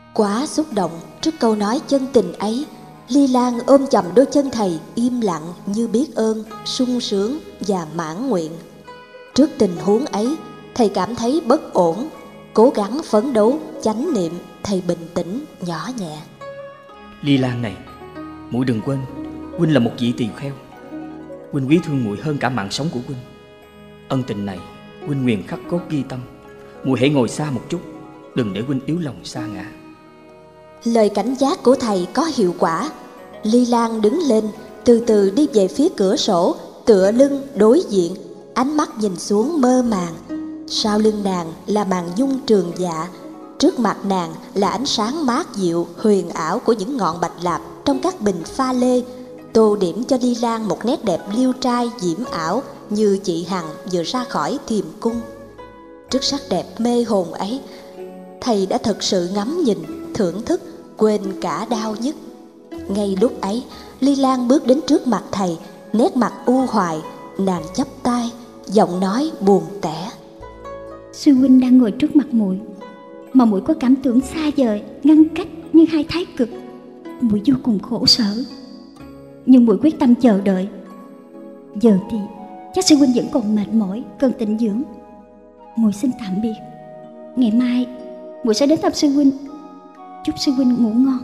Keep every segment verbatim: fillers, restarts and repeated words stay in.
Quá xúc động trước câu nói chân tình ấy, Ly Lan ôm chầm đôi chân thầy, im lặng như biết ơn, sung sướng và mãn nguyện. Trước tình huống ấy, thầy cảm thấy bất ổn, cố gắng phấn đấu, chánh niệm. Thầy bình tĩnh, nhỏ nhẹ: Ly Lan này, muội đừng quên, huynh là một vị tỳ kheo. Huynh quý thương muội hơn cả mạng sống của huynh. Ân tình này huynh nguyện khắc cốt ghi tâm. Muội hãy ngồi xa một chút, đừng để huynh yếu lòng sa ngã. Lời cảnh giác của thầy có hiệu quả. Ly Lan đứng lên, từ từ đi về phía cửa sổ, tựa lưng đối diện, ánh mắt nhìn xuống mơ màng. Sau lưng nàng là màn nhung trường dạ, trước mặt nàng là ánh sáng mát dịu, huyền ảo của những ngọn bạch lạp trong các bình pha lê, tô điểm cho Ly Lan một nét đẹp liêu trai diễm ảo, như chị Hằng vừa ra khỏi thiềm cung. Trước sắc đẹp mê hồn ấy, thầy đã thực sự ngắm nhìn, thưởng thức, quên cả đau nhức. Ngay lúc ấy, Ly Lan bước đến trước mặt thầy, nét mặt u hoài, nàng chắp tay, giọng nói buồn tẻ: Sư huynh đang ngồi trước mặt muội, mà muội có cảm tưởng xa vời, ngăn cách như hai thái cực. Muội vô cùng khổ sở, nhưng muội quyết tâm chờ đợi. Giờ thì chắc sư huynh vẫn còn mệt mỏi, cần tĩnh dưỡng. Muội xin tạm biệt. Ngày mai muội sẽ đến thăm sư huynh. Chúc sư huynh ngủ ngon.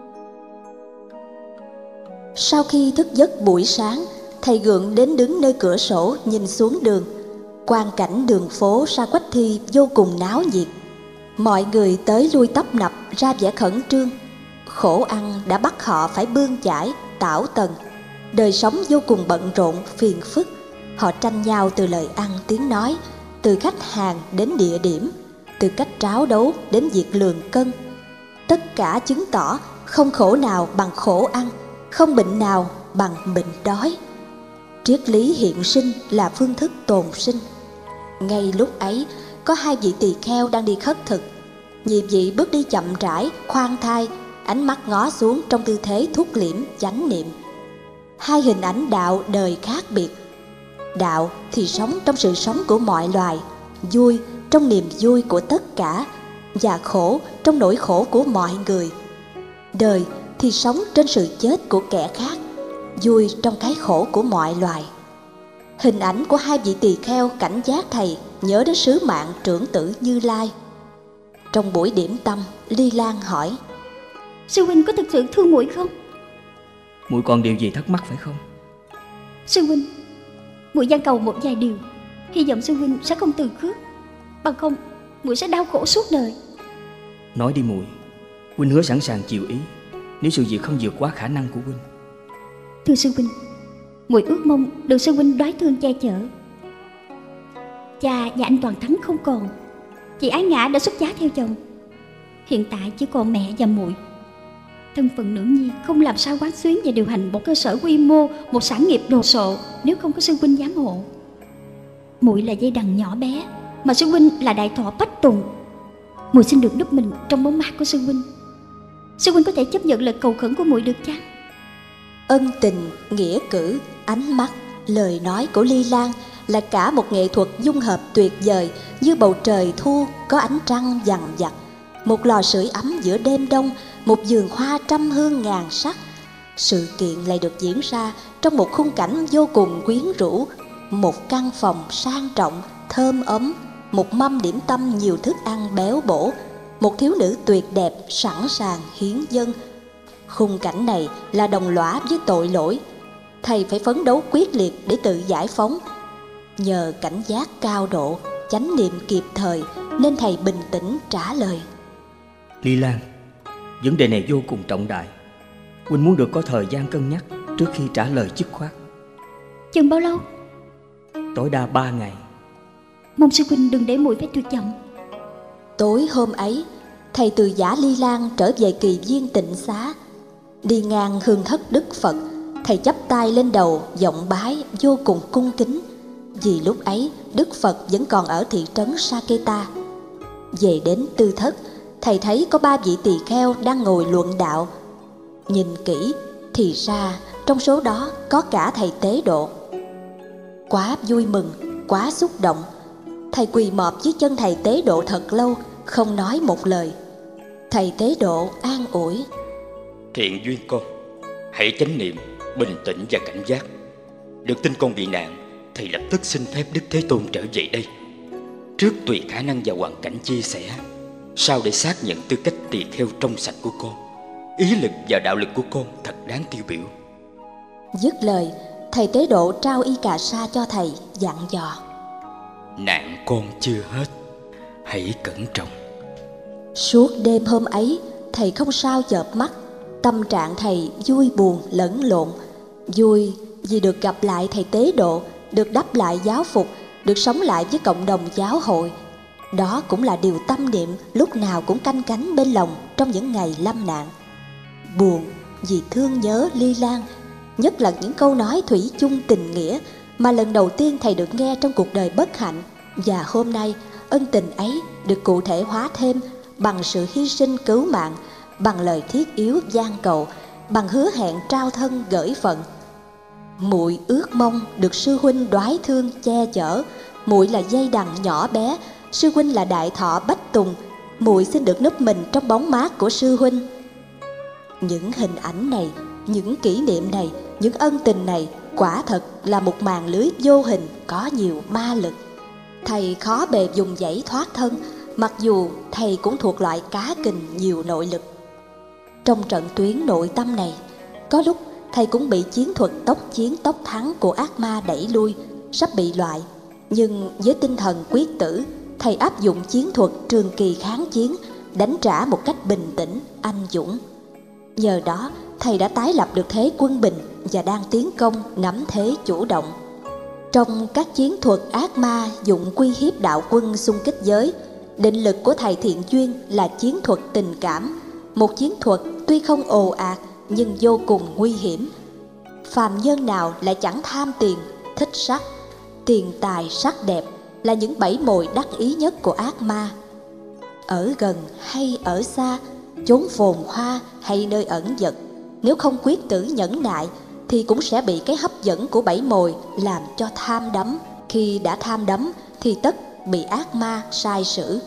Sau khi thức giấc buổi sáng, thầy gượng đến đứng nơi cửa sổ nhìn xuống đường. Quang cảnh đường phố Sa Quách Thi vô cùng náo nhiệt. Mọi người tới lui tấp nập, ra vẻ khẩn trương. Khổ ăn đã bắt họ phải bươn chải, tảo tần. Đời sống vô cùng bận rộn, phiền phức. Họ tranh nhau từ lời ăn tiếng nói, từ khách hàng đến địa điểm, từ cách tráo đấu đến việc lường cân. Tất cả chứng tỏ không khổ nào bằng khổ ăn, không bệnh nào bằng bệnh đói. Triết lý hiện sinh là phương thức tồn sinh. Ngay lúc ấy, có hai vị tỳ kheo đang đi khất thực. Nhị vị bước đi chậm rãi, khoan thai, ánh mắt ngó xuống trong tư thế thuốc liễm, chánh niệm. Hai hình ảnh đạo đời khác biệt. Đạo thì sống trong sự sống của mọi loài, vui trong niềm vui của tất cả, và khổ trong nỗi khổ của mọi người. Đời thì sống trên sự chết của kẻ khác, vui trong cái khổ của mọi loài. Hình ảnh của hai vị tỳ kheo cảnh giác thầy nhớ đến sứ mạng trưởng tử Như Lai. Trong buổi điểm tâm, Ly Lan hỏi: Sư huynh có thực sự thương muội không? Muội còn điều gì thắc mắc phải không? Sư huynh, muội van cầu một vài điều, hy vọng sư huynh sẽ không từ khước, bằng không muội sẽ đau khổ suốt đời. Nói đi muội, huynh hứa sẵn sàng chịu ý nếu sự việc không vượt quá khả năng của huynh. Thưa sư huynh, muội ước mong được sư huynh đoái thương che chở. Cha và anh Toàn Thắng không còn, chị Ái Ngã đã xuất giá theo chồng. Hiện tại chỉ còn mẹ và muội. Thân phận nữ nhi không làm sao quán xuyến và điều hành một cơ sở quy mô, một sản nghiệp đồ sộ nếu không có sư huynh giám hộ. Muội là dây đằng nhỏ bé, mà sư huynh là đại thọ bách tùng. Muội xin được núp mình trong bóng mát của sư huynh. Sư huynh có thể chấp nhận lời cầu khẩn của muội được chăng? Ân tình, nghĩa cử, ánh mắt, lời nói của Ly Lan là cả một nghệ thuật dung hợp tuyệt vời, như bầu trời thu có ánh trăng vằn vặt, một lò sưởi ấm giữa đêm đông, một vườn hoa trăm hương ngàn sắc. Sự kiện lại được diễn ra trong một khung cảnh vô cùng quyến rũ, một căn phòng sang trọng, thơm ấm, một mâm điểm tâm nhiều thức ăn béo bổ, một thiếu nữ tuyệt đẹp sẵn sàng hiến dâng. Khung cảnh này là đồng lõa với tội lỗi. Thầy phải phấn đấu quyết liệt để tự giải phóng. Nhờ cảnh giác cao độ, chánh niệm kịp thời, nên thầy bình tĩnh trả lời: Ly Lan, vấn đề này vô cùng trọng đại. Huynh muốn được có thời gian cân nhắc trước khi trả lời dứt khoát. Chừng bao lâu? Tối đa ba ngày. Mong sư huynh đừng để muội phải tuyệt vọng. Tối hôm ấy, thầy từ giả Ly Lan trở về Kỳ Viên Tịnh Xá. Đi ngang hương thất Đức Phật, thầy chắp tay lên đầu, giọng bái vô cùng cung kính, vì lúc ấy Đức Phật vẫn còn ở thị trấn Saketa. Về đến tư thất, thầy thấy có ba vị tỳ kheo đang ngồi luận đạo. Nhìn kỹ thì ra trong số đó có cả thầy Tế Độ. Quá vui mừng, quá xúc động, thầy quỳ mọp dưới chân thầy Tế Độ thật lâu, không nói một lời. Thầy Tế Độ an ủi: Thiện duyên con, hãy chánh niệm, bình tĩnh và cảnh giác. Được tin con bị nạn, thầy lập tức xin phép Đức Thế Tôn trở về đây. Trước tùy khả năng và hoàn cảnh chia sẻ, sau để xác nhận tư cách tỳ kheo trong sạch của con. Ý lực và đạo lực của con thật đáng tiêu biểu. Dứt lời, thầy Tế Độ trao y cà sa cho thầy, dặn dò: Nạn con chưa hết, hãy cẩn trọng. Suốt đêm hôm ấy, thầy không sao chợp mắt. Tâm trạng thầy vui buồn lẫn lộn. Vui vì được gặp lại thầy Tế Độ, được đắp lại giáo phục, được sống lại với cộng đồng giáo hội. Đó cũng là điều tâm niệm lúc nào cũng canh cánh bên lòng trong những ngày lâm nạn. Buồn vì thương nhớ Ly Lan, nhất là những câu nói thủy chung tình nghĩa mà lần đầu tiên thầy được nghe trong cuộc đời bất hạnh. Và hôm nay, ân tình ấy được cụ thể hóa thêm bằng sự hy sinh cứu mạng, bằng lời thiết yếu van cầu, bằng hứa hẹn trao thân gửi phận. Muội ước mong được sư huynh đoái thương che chở. Muội là dây đằng nhỏ bé, sư huynh là đại thọ bách tùng. Muội xin được núp mình trong bóng mát của sư huynh. Những hình ảnh này, những kỷ niệm này, những ân tình này quả thật là một màn lưới vô hình có nhiều ma lực. Thầy khó bề dùng dãy thoát thân, mặc dù thầy cũng thuộc loại cá kình nhiều nội lực. Trong trận tuyến nội tâm này, có lúc thầy cũng bị chiến thuật tốc chiến tốc thắng của ác ma đẩy lui, sắp bị loại. Nhưng với tinh thần quyết tử, thầy áp dụng chiến thuật trường kỳ kháng chiến, đánh trả một cách bình tĩnh, anh dũng. Nhờ đó, thầy đã tái lập được thế quân bình và đang tiến công nắm thế chủ động. Trong các chiến thuật ác ma dụng uy hiếp đạo quân xung kích giới, định lực của thầy Thiện Duyên là chiến thuật tình cảm, một chiến thuật tuy không ồ ạt nhưng vô cùng nguy hiểm. Phàm nhân nào lại chẳng tham tiền, thích sắc. Tiền tài sắc đẹp là những bẫy mồi đắc ý nhất của ác ma. Ở gần hay ở xa, chốn phồn hoa hay nơi ẩn dật, nếu không quyết tử nhẫn nại thì cũng sẽ bị cái hấp dẫn của bẫy mồi làm cho tham đắm. Khi đã tham đắm thì tất bị ác ma sai sử.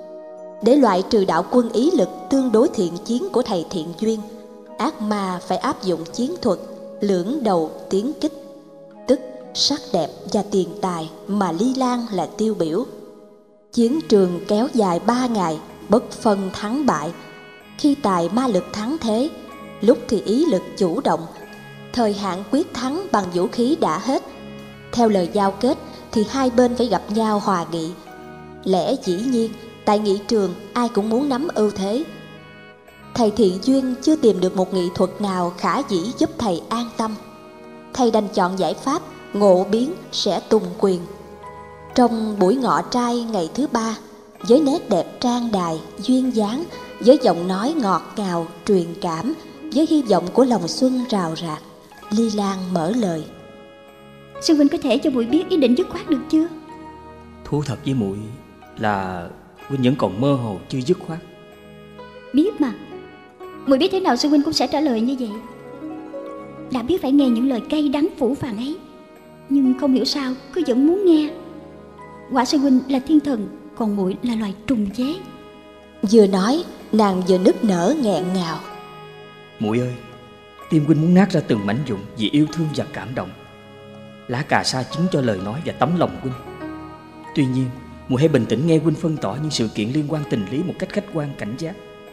Để loại trừ đạo quân ý lực tương đối thiện chiến của thầy Thiện Duyên, ác ma phải áp dụng chiến thuật lưỡng đầu tiến kích, tức sắc đẹp và tiền tài mà Ly Lan là tiêu biểu. Chiến trường kéo dài ba ngày, bất phân thắng bại. Khi tài ma lực thắng thế, lúc thì ý lực chủ động. Thời hạn quyết thắng bằng vũ khí đã hết. Theo lời giao kết thì hai bên phải gặp nhau hòa nghị. Lẽ dĩ nhiên, tại nghị trường ai cũng muốn nắm ưu thế. Thầy Thiện Duyên chưa tìm được một nghị thuật nào khả dĩ giúp thầy an tâm. Thầy đành chọn giải pháp ngộ biến sẽ tùng quyền. Trong buổi ngọ trai ngày thứ ba, với nét đẹp trang đài, duyên dáng, với giọng nói ngọt ngào, truyền cảm, với hy vọng của lòng xuân rào rạc, Ly Lan mở lời: Sư huynh có thể cho muội biết ý định dứt khoát được chưa? Thú thật với muội là huynh vẫn còn mơ hồ chưa dứt khoát. Biết mà, muội biết thế nào sư huynh cũng sẽ trả lời như vậy. Đã biết phải nghe những lời cay đắng phủ phàng ấy, nhưng không hiểu sao cứ vẫn muốn nghe. Quả sư huynh là thiên thần, còn muội là loài trùng chế. Vừa nói, nàng vừa nức nở nghẹn ngào. Muội ơi, tim huynh muốn nát ra từng mảnh vụn vì yêu thương và cảm động. Lá cà sa chứng cho lời nói và tấm lòng huynh. Tuy nhiên, muội hãy bình tĩnh nghe huynh phân tỏ những sự kiện liên quan tình lý một cách khách quan cảnh giác.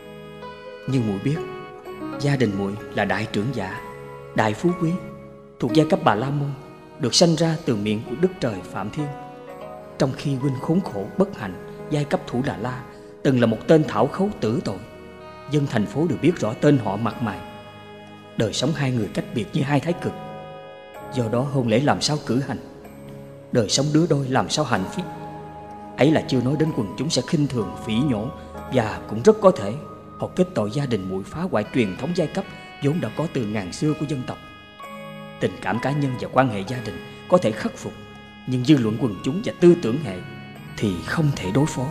Nhưng muội biết, gia đình muội là đại trưởng giả, đại phú quý, thuộc giai cấp Bà La Môn, được sanh ra từ miệng của Đức Trời Phạm Thiên. Trong khi huynh khốn khổ bất hạnh, giai cấp Thủ Đà La từng là một tên thảo khấu tử tội. Dân thành phố đều biết rõ tên họ mặt mày. Đời sống hai người cách biệt như hai thái cực. Do đó hôn lễ làm sao cử hành, đời sống đứa đôi làm sao hạnh phúc. Ấy là chưa nói đến quần chúng sẽ khinh thường, phỉ nhổ, và cũng rất có thể họ kết tội gia đình muội phá hoại truyền thống giai cấp vốn đã có từ ngàn xưa của dân tộc. Tình cảm cá nhân và quan hệ gia đình có thể khắc phục, nhưng dư luận quần chúng và tư tưởng hệ thì không thể đối phó.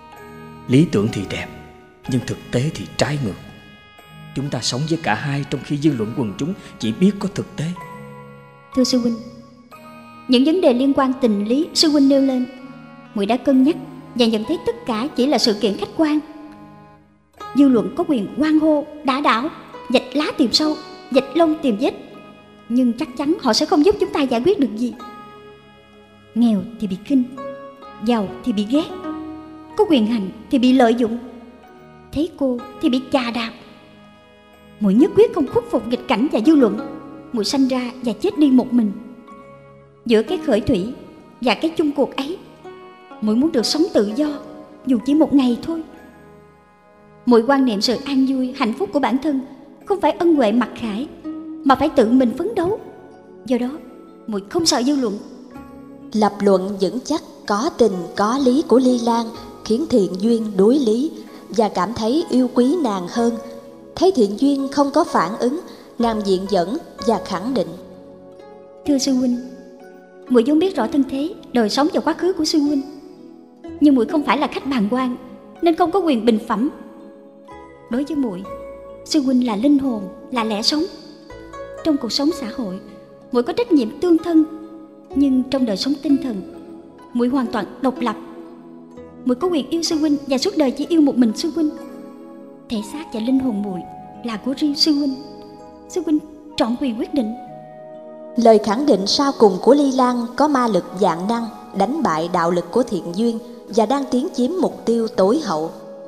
Lý tưởng thì đẹp, nhưng thực tế thì trái ngược. Chúng ta sống với cả hai trong khi dư luận quần chúng chỉ biết có thực tế. Thưa sư huynh, những vấn đề liên quan tình lý sư huynh nêu lên, muội đã cân nhắc và nhận thấy tất cả chỉ là sự kiện khách quan. dư luận có quyền hoan hô, đả đảo, vạch lá tìm sâu, vạch lông tìm vết, nhưng chắc chắn họ sẽ không giúp chúng ta giải quyết được gì. Nghèo thì bị khinh, giàu thì bị ghét, có quyền hành thì bị lợi dụng, thấy cô thì bị chà đạp. Muội nhất quyết không khuất phục nghịch cảnh và dư luận. Muội sanh ra và chết đi một mình. Giữa cái khởi thủy và cái chung cuộc ấy, muội muốn được sống tự do, dù chỉ một ngày thôi. Muội quan niệm sự an vui, hạnh phúc của bản thân không phải ân huệ mặc khải, mà phải tự mình phấn đấu. Do đó, muội không sợ dư luận. Lập luận vững chắc, có tình có lý của Ly Lan khiến Thiện Duyên đuối lý và cảm thấy yêu quý nàng hơn. Thấy Thiện Duyên không có phản ứng, nàng diện dẫn và khẳng định: Thưa sư huynh, muội vốn biết rõ thân thế, đời sống và quá khứ của sư huynh, nhưng muội không phải là khách bàng quan nên không có quyền bình phẩm. Đối với muội, sư huynh là linh hồn, là lẽ sống. Trong cuộc sống xã hội, muội có trách nhiệm tương thân, nhưng trong đời sống tinh thần, muội hoàn toàn độc lập. Muội có quyền yêu sư huynh và suốt đời chỉ yêu một mình sư huynh. Thể xác và linh hồn muội là của riêng sư huynh. Sư huynh trọn quyền quyết định. Lời khẳng định sau cùng của Ly Lan có ma lực vạn năng đánh bại đạo lực của Thiện Duyên và đang tiến chiếm mục tiêu tối hậu.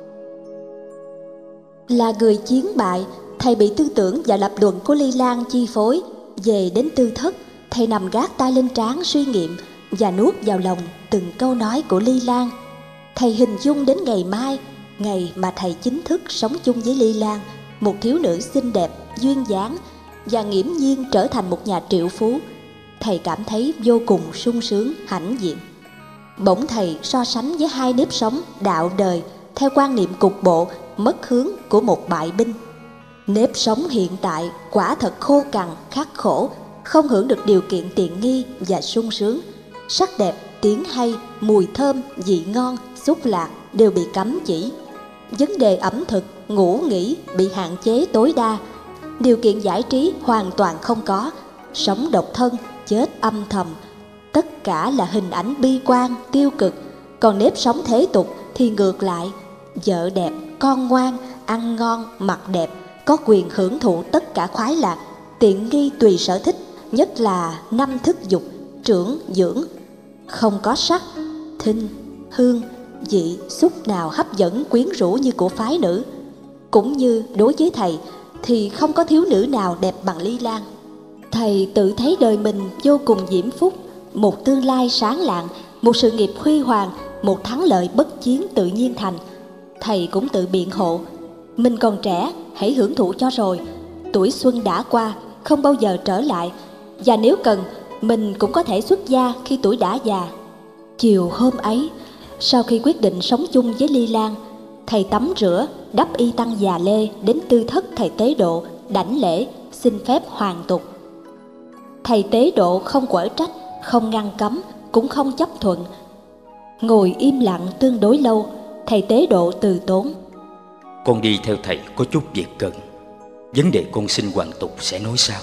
Là người chiến bại, thầy bị tư tưởng và lập luận của Ly Lan chi phối. Về đến tư thất, thầy nằm gác tay lên trán suy nghiệm và nuốt vào lòng từng câu nói của Ly Lan. Thầy hình dung đến ngày mai, ngày mà thầy chính thức sống chung với Ly Lan, một thiếu nữ xinh đẹp, duyên dáng và nghiễm nhiên trở thành một nhà triệu phú. Thầy cảm thấy vô cùng sung sướng, hãnh diện. Bỗng thầy so sánh với hai nếp sống đạo đời theo quan niệm cục bộ, mất hướng của một bại binh. Nếp sống hiện tại quả thật khô cằn, khắc khổ, không hưởng được điều kiện tiện nghi và sung sướng. Sắc đẹp, tiếng hay, mùi thơm, vị ngon, xúc lạc đều bị cấm chỉ. Vấn đề ẩm thực, ngủ nghỉ bị hạn chế tối đa. Điều kiện giải trí hoàn toàn không có. Sống độc thân, chết âm thầm. Tất cả là hình ảnh bi quan, tiêu cực. Còn nếp sống thế tục thì ngược lại. Vợ đẹp, con ngoan, ăn ngon, mặc đẹp, có quyền hưởng thụ tất cả khoái lạc, tiện nghi tùy sở thích, nhất là năm thức dục, trưởng, dưỡng. Không có sắc, thinh, hương, vị, xúc nào hấp dẫn quyến rũ như của phái nữ. Cũng như đối với thầy thì không có thiếu nữ nào đẹp bằng Ly Lan. Thầy tự thấy đời mình vô cùng diễm phúc, một tương lai sáng lạng, một sự nghiệp huy hoàng, một thắng lợi bất chiến tự nhiên thành. Thầy cũng tự biện hộ: mình còn trẻ, hãy hưởng thụ cho rồi. Tuổi xuân đã qua, không bao giờ trở lại. Và nếu cần, mình cũng có thể xuất gia khi tuổi đã già. Chiều hôm ấy, sau khi quyết định sống chung với Ly Lan, thầy tắm rửa, đắp y tăng già lê đến tư thất thầy Tế Độ, đảnh lễ, xin phép hoàn tục. Thầy Tế Độ không quở trách, không ngăn cấm, cũng không chấp thuận. Ngồi im lặng tương đối lâu, thầy Tế Độ từ tốn: Con đi theo thầy có chút việc cần. Vấn đề con xin hoàn tục sẽ nói sau.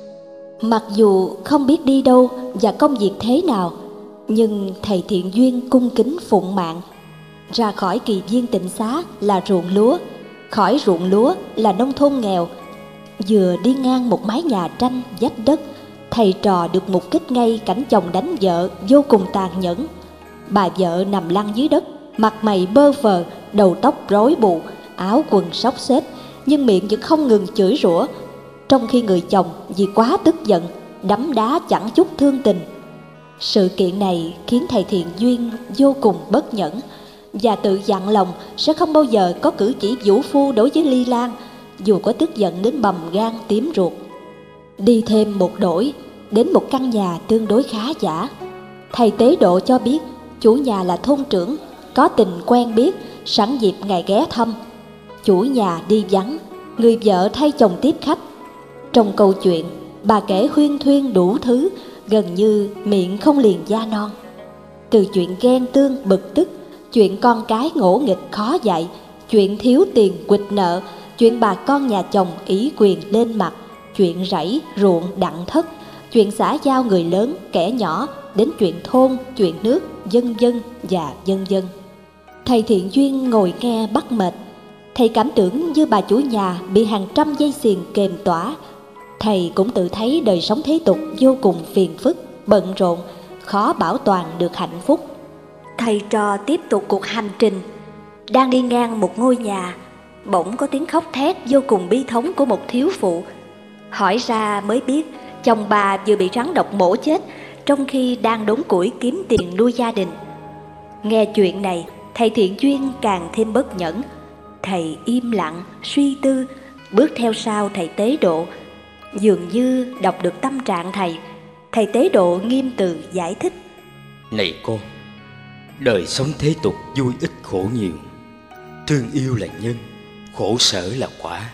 Mặc dù không biết đi đâu và công việc thế nào, nhưng thầy Thiện Duyên cung kính phụng mạng. Ra khỏi kỳ viên tịnh xá là ruộng lúa, khỏi ruộng lúa là nông thôn nghèo. Vừa đi ngang một mái nhà tranh vách đất, thầy trò được mục kích ngay cảnh chồng đánh vợ vô cùng tàn nhẫn. Bà vợ nằm lăn dưới đất, mặt mày bơ phờ, đầu tóc rối bù, áo quần xốc xếch, nhưng miệng vẫn không ngừng chửi rủa. Trong khi người chồng vì quá tức giận, đấm đá chẳng chút thương tình. Sự kiện này khiến thầy Thiện Duyên vô cùng bất nhẫn và tự dặn lòng sẽ không bao giờ có cử chỉ vũ phu đối với Ly Lan, dù có tức giận đến bầm gan tím ruột. Đi thêm một đổi, đến một căn nhà tương đối khá giả. Thầy Tế Độ cho biết chủ nhà là thôn trưởng, có tình quen biết, sẵn dịp ngài ghé thăm. Chủ nhà đi vắng, người vợ thay chồng tiếp khách. Trong câu chuyện, bà kể huyên thuyên đủ thứ, gần như miệng không liền da non. Từ chuyện ghen tương bực tức, chuyện con cái ngỗ nghịch khó dạy, chuyện thiếu tiền quỵt nợ, chuyện bà con nhà chồng ỷ quyền lên mặt, chuyện rẫy ruộng đặng thất, chuyện xã giao người lớn kẻ nhỏ, đến chuyện thôn, chuyện nước, vân vân và vân vân. Thầy Thiện Duyên ngồi nghe bắt mệt. Thầy cảm tưởng như bà chủ nhà bị hàng trăm dây xiềng kềm tỏa. Thầy cũng tự thấy đời sống thế tục vô cùng phiền phức, bận rộn, khó bảo toàn được hạnh phúc. Thầy trò tiếp tục cuộc hành trình. Đang đi ngang một ngôi nhà, bỗng có tiếng khóc thét vô cùng bi thống của một thiếu phụ. Hỏi ra mới biết chồng bà vừa bị rắn độc mổ chết trong khi đang đốn củi kiếm tiền nuôi gia đình. Nghe chuyện này, thầy Thiện Duyên càng thêm bất nhẫn. Thầy im lặng, suy tư, bước theo sau thầy Tế Độ. Dường như đọc được tâm trạng thầy, thầy Tế Độ nghiêm từ giải thích. Này con, đời sống thế tục vui ít khổ nhiều. Thương yêu là nhân, khổ sở là quả.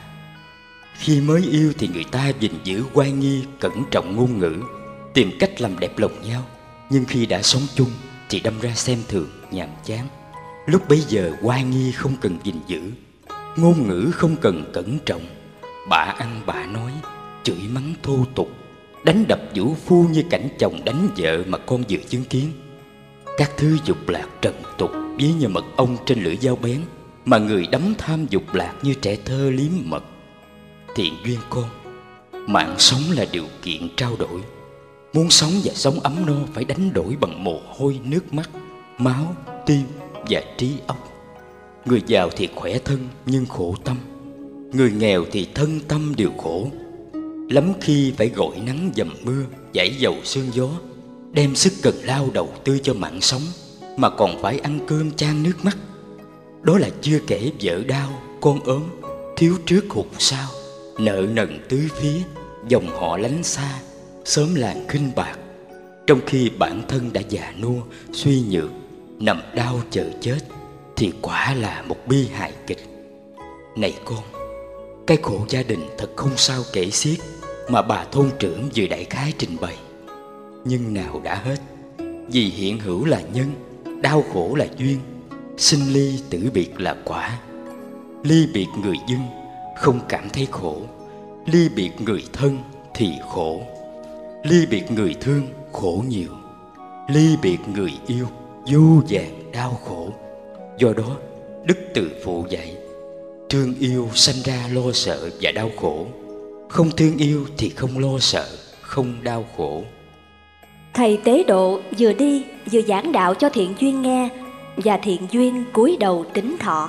Khi mới yêu thì người ta gìn giữ oai nghi, cẩn trọng ngôn ngữ, tìm cách làm đẹp lòng nhau. Nhưng khi đã sống chung thì đâm ra xem thường, nhàm chán. Lúc bấy giờ oai nghi không cần gìn giữ, ngôn ngữ không cần cẩn trọng. Bả ăn bả nói, chửi mắng thô tục, đánh đập vũ phu như cảnh chồng đánh vợ mà con vừa chứng kiến. Các thứ dục lạc trần tục ví như mật ong trên lưỡi dao bén, mà người đắm tham dục lạc như trẻ thơ liếm mật. Thiện Duyên con, mạng sống là điều kiện trao đổi. Muốn sống và sống ấm no phải đánh đổi bằng mồ hôi, nước mắt, máu, tim và trí óc. Người giàu thì khỏe thân nhưng khổ tâm, người nghèo thì thân tâm đều khổ. Lắm khi phải gội nắng dầm mưa, dãi dầu sương gió, đem sức cần lao đầu tư cho mạng sống, mà còn phải ăn cơm chan nước mắt. Đó là chưa kể vợ đau, con ốm, thiếu trước hụt sau, nợ nần tứ phía, dòng họ lánh xa, xóm làng khinh bạc. Trong khi bản thân đã già nua, suy nhược, nằm đau chờ chết, thì quả là một bi hài kịch. Này con, cái khổ gia đình thật không sao kể xiết, mà bà thôn trưởng vừa đại khái trình bày. Nhưng nào đã hết, vì hiện hữu là nhân, đau khổ là duyên, sinh ly tử biệt là quả. Ly biệt người dân không cảm thấy khổ, ly biệt người thân thì khổ. Ly biệt người thương khổ nhiều, ly biệt người yêu vô vàn đau khổ. Do đó Đức Từ Phụ dạy, thương yêu sanh ra lo sợ và đau khổ, không thương yêu thì không lo sợ, không đau khổ. Thầy Tế Độ vừa đi vừa giảng đạo cho Thiện Duyên nghe, và Thiện Duyên cúi đầu tín thọ.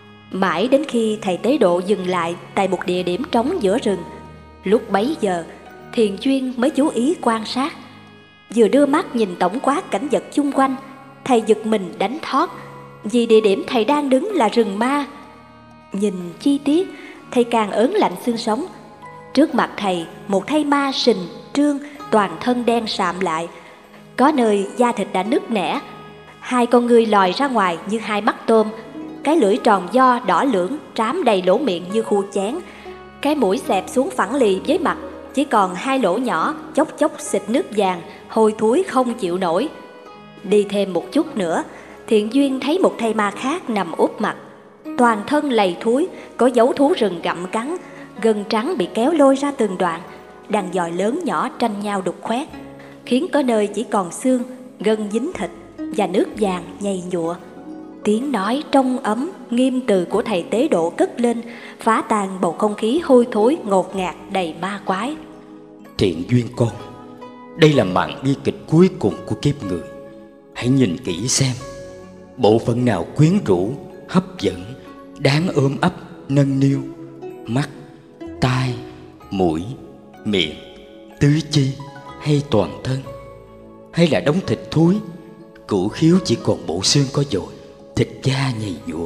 Mãi đến khi thầy Tế Độ dừng lại tại một địa điểm trống giữa rừng, lúc bấy giờ Thiện Duyên mới chú ý quan sát. Vừa đưa mắt nhìn tổng quát cảnh vật chung quanh, thầy giật mình đánh thót, vì địa điểm thầy đang đứng là rừng ma. Nhìn chi tiết, thầy càng ớn lạnh xương sống. Trước mặt thầy, một thây ma sình trương, toàn thân đen sạm lại, có nơi da thịt đã nứt nẻ, hai con ngươi lòi ra ngoài như hai mắt tôm, cái lưỡi tròn do đỏ lưỡng trám đầy lỗ miệng như khu chén, cái mũi xẹp xuống phẳng lì với mặt, chỉ còn hai lỗ nhỏ chốc chốc xịt nước vàng, hôi thối không chịu nổi. Đi thêm một chút nữa, Thiện Duyên thấy một thây ma khác nằm úp mặt, toàn thân lầy thúi, có dấu thú rừng gặm cắn, gân trắng bị kéo lôi ra từng đoạn, đàn dòi lớn nhỏ tranh nhau đục khoét, khiến có nơi chỉ còn xương, gân dính thịt và nước vàng nhầy nhụa. Tiếng nói trong ấm, nghiêm từ của thầy Tế Độ cất lên, phá tan bầu không khí hôi thối ngột ngạt đầy ma quái. Thiện Duyên con, đây là màn bi kịch cuối cùng của kiếp người. Hãy nhìn kỹ xem, bộ phận nào quyến rũ, hấp dẫn, đáng ôm ấp, nâng niu? Mắt, tai, mũi, miệng, tứ chi hay toàn thân? Hay là đống thịt thúi, cửu khiếu chỉ còn bộ xương có dồi, thịt da nhầy nhụa?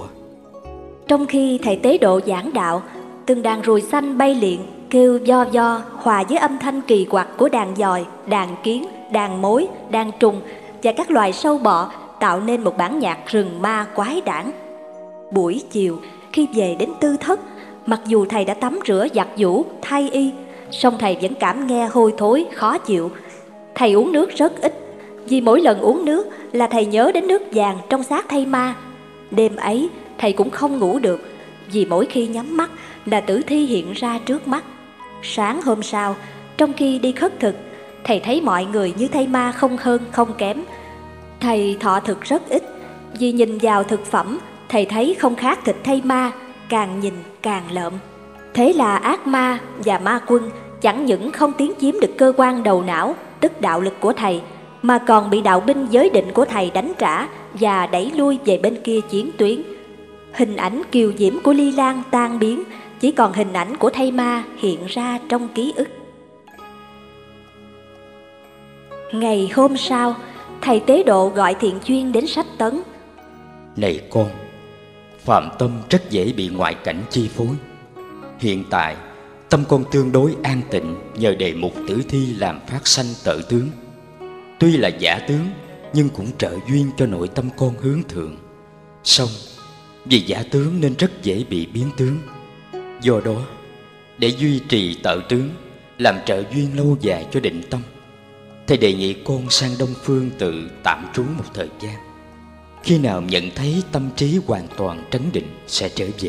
Trong khi thầy Tế Độ giảng đạo, từng đàn ruồi xanh bay liệng kêu vo vo hòa với âm thanh kỳ quặc của đàn dòi, đàn kiến, đàn mối, đàn trùng và các loài sâu bọ, tạo nên một bản nhạc rừng ma quái đản. Buổi chiều khi về đến tư thất, mặc dù thầy đã tắm rửa giặt giũ thay y, song thầy vẫn cảm nghe hôi thối khó chịu. Thầy uống nước rất ít, vì mỗi lần uống nước là thầy nhớ đến nước vàng trong xác thây ma. Đêm ấy thầy cũng không ngủ được, vì mỗi khi nhắm mắt là tử thi hiện ra trước mắt. Sáng hôm sau, trong khi đi khất thực, thầy thấy mọi người như thây ma không hơn không kém. Thầy thọ thực rất ít, vì nhìn vào thực phẩm thầy thấy không khác thịt thây ma, càng nhìn càng lợm. Thế là ác ma và ma quân chẳng những không tiến chiếm được cơ quan đầu não, tức đạo lực của thầy, mà còn bị đạo binh giới định của thầy đánh trả và đẩy lui về bên kia chiến tuyến. Hình ảnh kiều diễm của Ly Lan tan biến, chỉ còn hình ảnh của thây ma hiện ra trong ký ức. Ngày hôm sau, thầy Tế Độ gọi Thiện Chuyên đến sách tấn. Này con, phạm tâm rất dễ bị ngoại cảnh chi phối. Hiện tại, tâm con tương đối an tịnh nhờ đề mục tử thi làm phát sanh tự tướng. Tuy là giả tướng, nhưng cũng trợ duyên cho nội tâm con hướng thượng. Song, vì giả tướng nên rất dễ bị biến tướng. Do đó, để duy trì tự tướng, làm trợ duyên lâu dài cho định tâm, thầy đề nghị con sang Đông Phương tự tạm trú một thời gian. Khi nào nhận thấy tâm trí hoàn toàn trấn định sẽ trở về.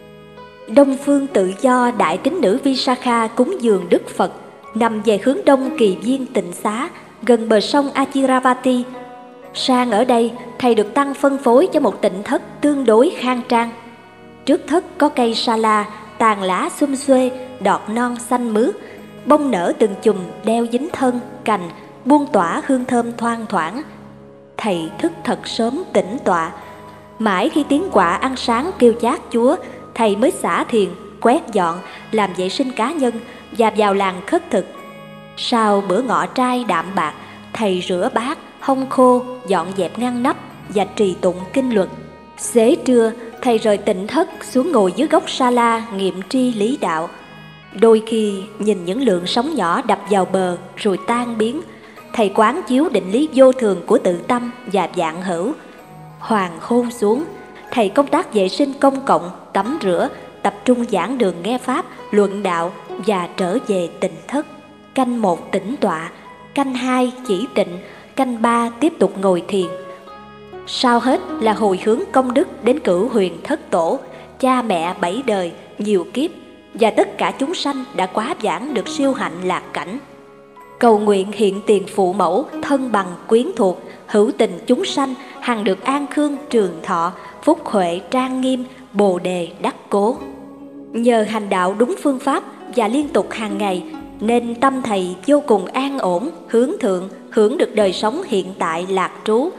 Đông Phương tự do đại tín nữ Visakha cúng dường Đức Phật, nằm về hướng đông Kỳ Viên Tịnh Xá, gần bờ sông Achiravati. Sang ở đây, thầy được tăng phân phối cho một tịnh thất tương đối khang trang. Trước thất có cây sa la, tàn lá xum xuê, đọt non xanh mướt, bông nở từng chùm đeo dính thân, cành, buông tỏa hương thơm thoang thoảng. Thầy thức thật sớm tĩnh tọa. Mãi khi tiếng quạ ăn sáng kêu chát chúa, thầy mới xả thiền, quét dọn, làm vệ sinh cá nhân và vào làng khất thực. Sau bữa ngọ trai đạm bạc, thầy rửa bát, hong khô, dọn dẹp ngăn nắp và trì tụng kinh luật. Xế trưa, thầy rời tịnh thất xuống ngồi dưới gốc sa la nghiệm tri lý đạo. Đôi khi nhìn những lượng sóng nhỏ đập vào bờ rồi tan biến, thầy quán chiếu định lý vô thường của tự tâm và vạn hữu. Hoàng hôn xuống, thầy công tác vệ sinh công cộng, tắm rửa, tập trung giảng đường nghe pháp, luận đạo và trở về tịnh thất. Canh một tĩnh tọa, canh hai chỉ tịnh, canh ba tiếp tục ngồi thiền. Sau hết là hồi hướng công đức đến cửu huyền thất tổ, cha mẹ bảy đời, nhiều kiếp, và tất cả chúng sanh đã quá vãng được siêu hạnh lạc cảnh. Cầu nguyện hiện tiền phụ mẫu, thân bằng quyến thuộc, hữu tình chúng sanh, hằng được an khương trường thọ, phúc huệ trang nghiêm, bồ đề đắc cố. Nhờ hành đạo đúng phương pháp và liên tục hàng ngày, nên tâm thầy vô cùng an ổn, hướng thượng, hưởng được đời sống hiện tại lạc trú.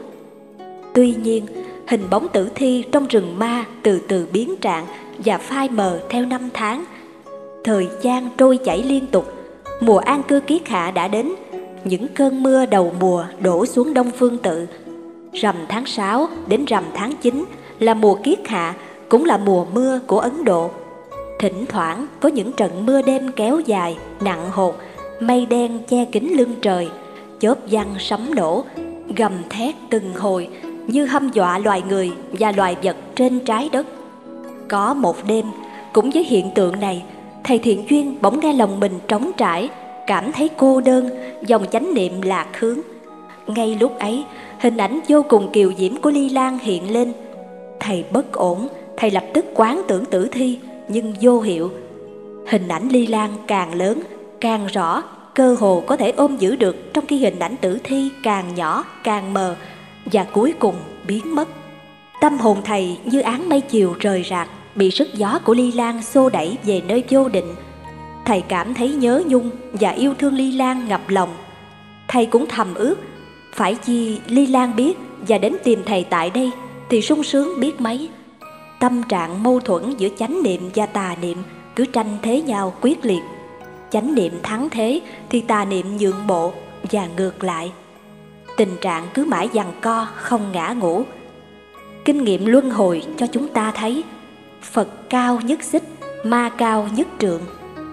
Tuy nhiên, hình bóng tử thi trong rừng ma từ từ biến trạng và phai mờ theo năm tháng. Thời gian trôi chảy liên tục, mùa an cư kiết hạ đã đến. Những cơn mưa đầu mùa đổ xuống Đông Phương tự. Rằm tháng sáu đến rằm tháng chín là mùa kiết hạ, cũng là mùa mưa của Ấn Độ. Thỉnh thoảng có những trận mưa đêm kéo dài, nặng hột, mây đen che kín lưng trời, chớp giăng sấm nổ, gầm thét từng hồi như hăm dọa loài người và loài vật trên trái đất. Có một đêm, cũng với hiện tượng này, thầy Thiện Duyên bỗng nghe lòng mình trống trải, cảm thấy cô đơn, dòng chánh niệm lạc hướng. Ngay lúc ấy, hình ảnh vô cùng kiều diễm của Ly Lan hiện lên. Thầy bất ổn, thầy lập tức quán tưởng tử thi, nhưng vô hiệu. Hình ảnh Ly Lan càng lớn, càng rõ, cơ hồ có thể ôm giữ được, trong khi hình ảnh tử thi càng nhỏ, càng mờ, và cuối cùng biến mất. Tâm hồn thầy như áng mây chiều rời rạc, bị sức gió của Ly Lan xô đẩy về nơi vô định. Thầy cảm thấy nhớ nhung và yêu thương Ly Lan ngập lòng. Thầy cũng thầm ước, phải chi Ly Lan biết và đến tìm thầy tại đây thì sung sướng biết mấy. Tâm trạng mâu thuẫn giữa chánh niệm và tà niệm cứ tranh thế nhau quyết liệt. Chánh niệm thắng thế thì tà niệm nhượng bộ, và ngược lại. Tình trạng cứ mãi giằng co không ngã ngũ. Kinh nghiệm luân hồi cho chúng ta thấy Phật cao nhất xích, ma cao nhất trượng.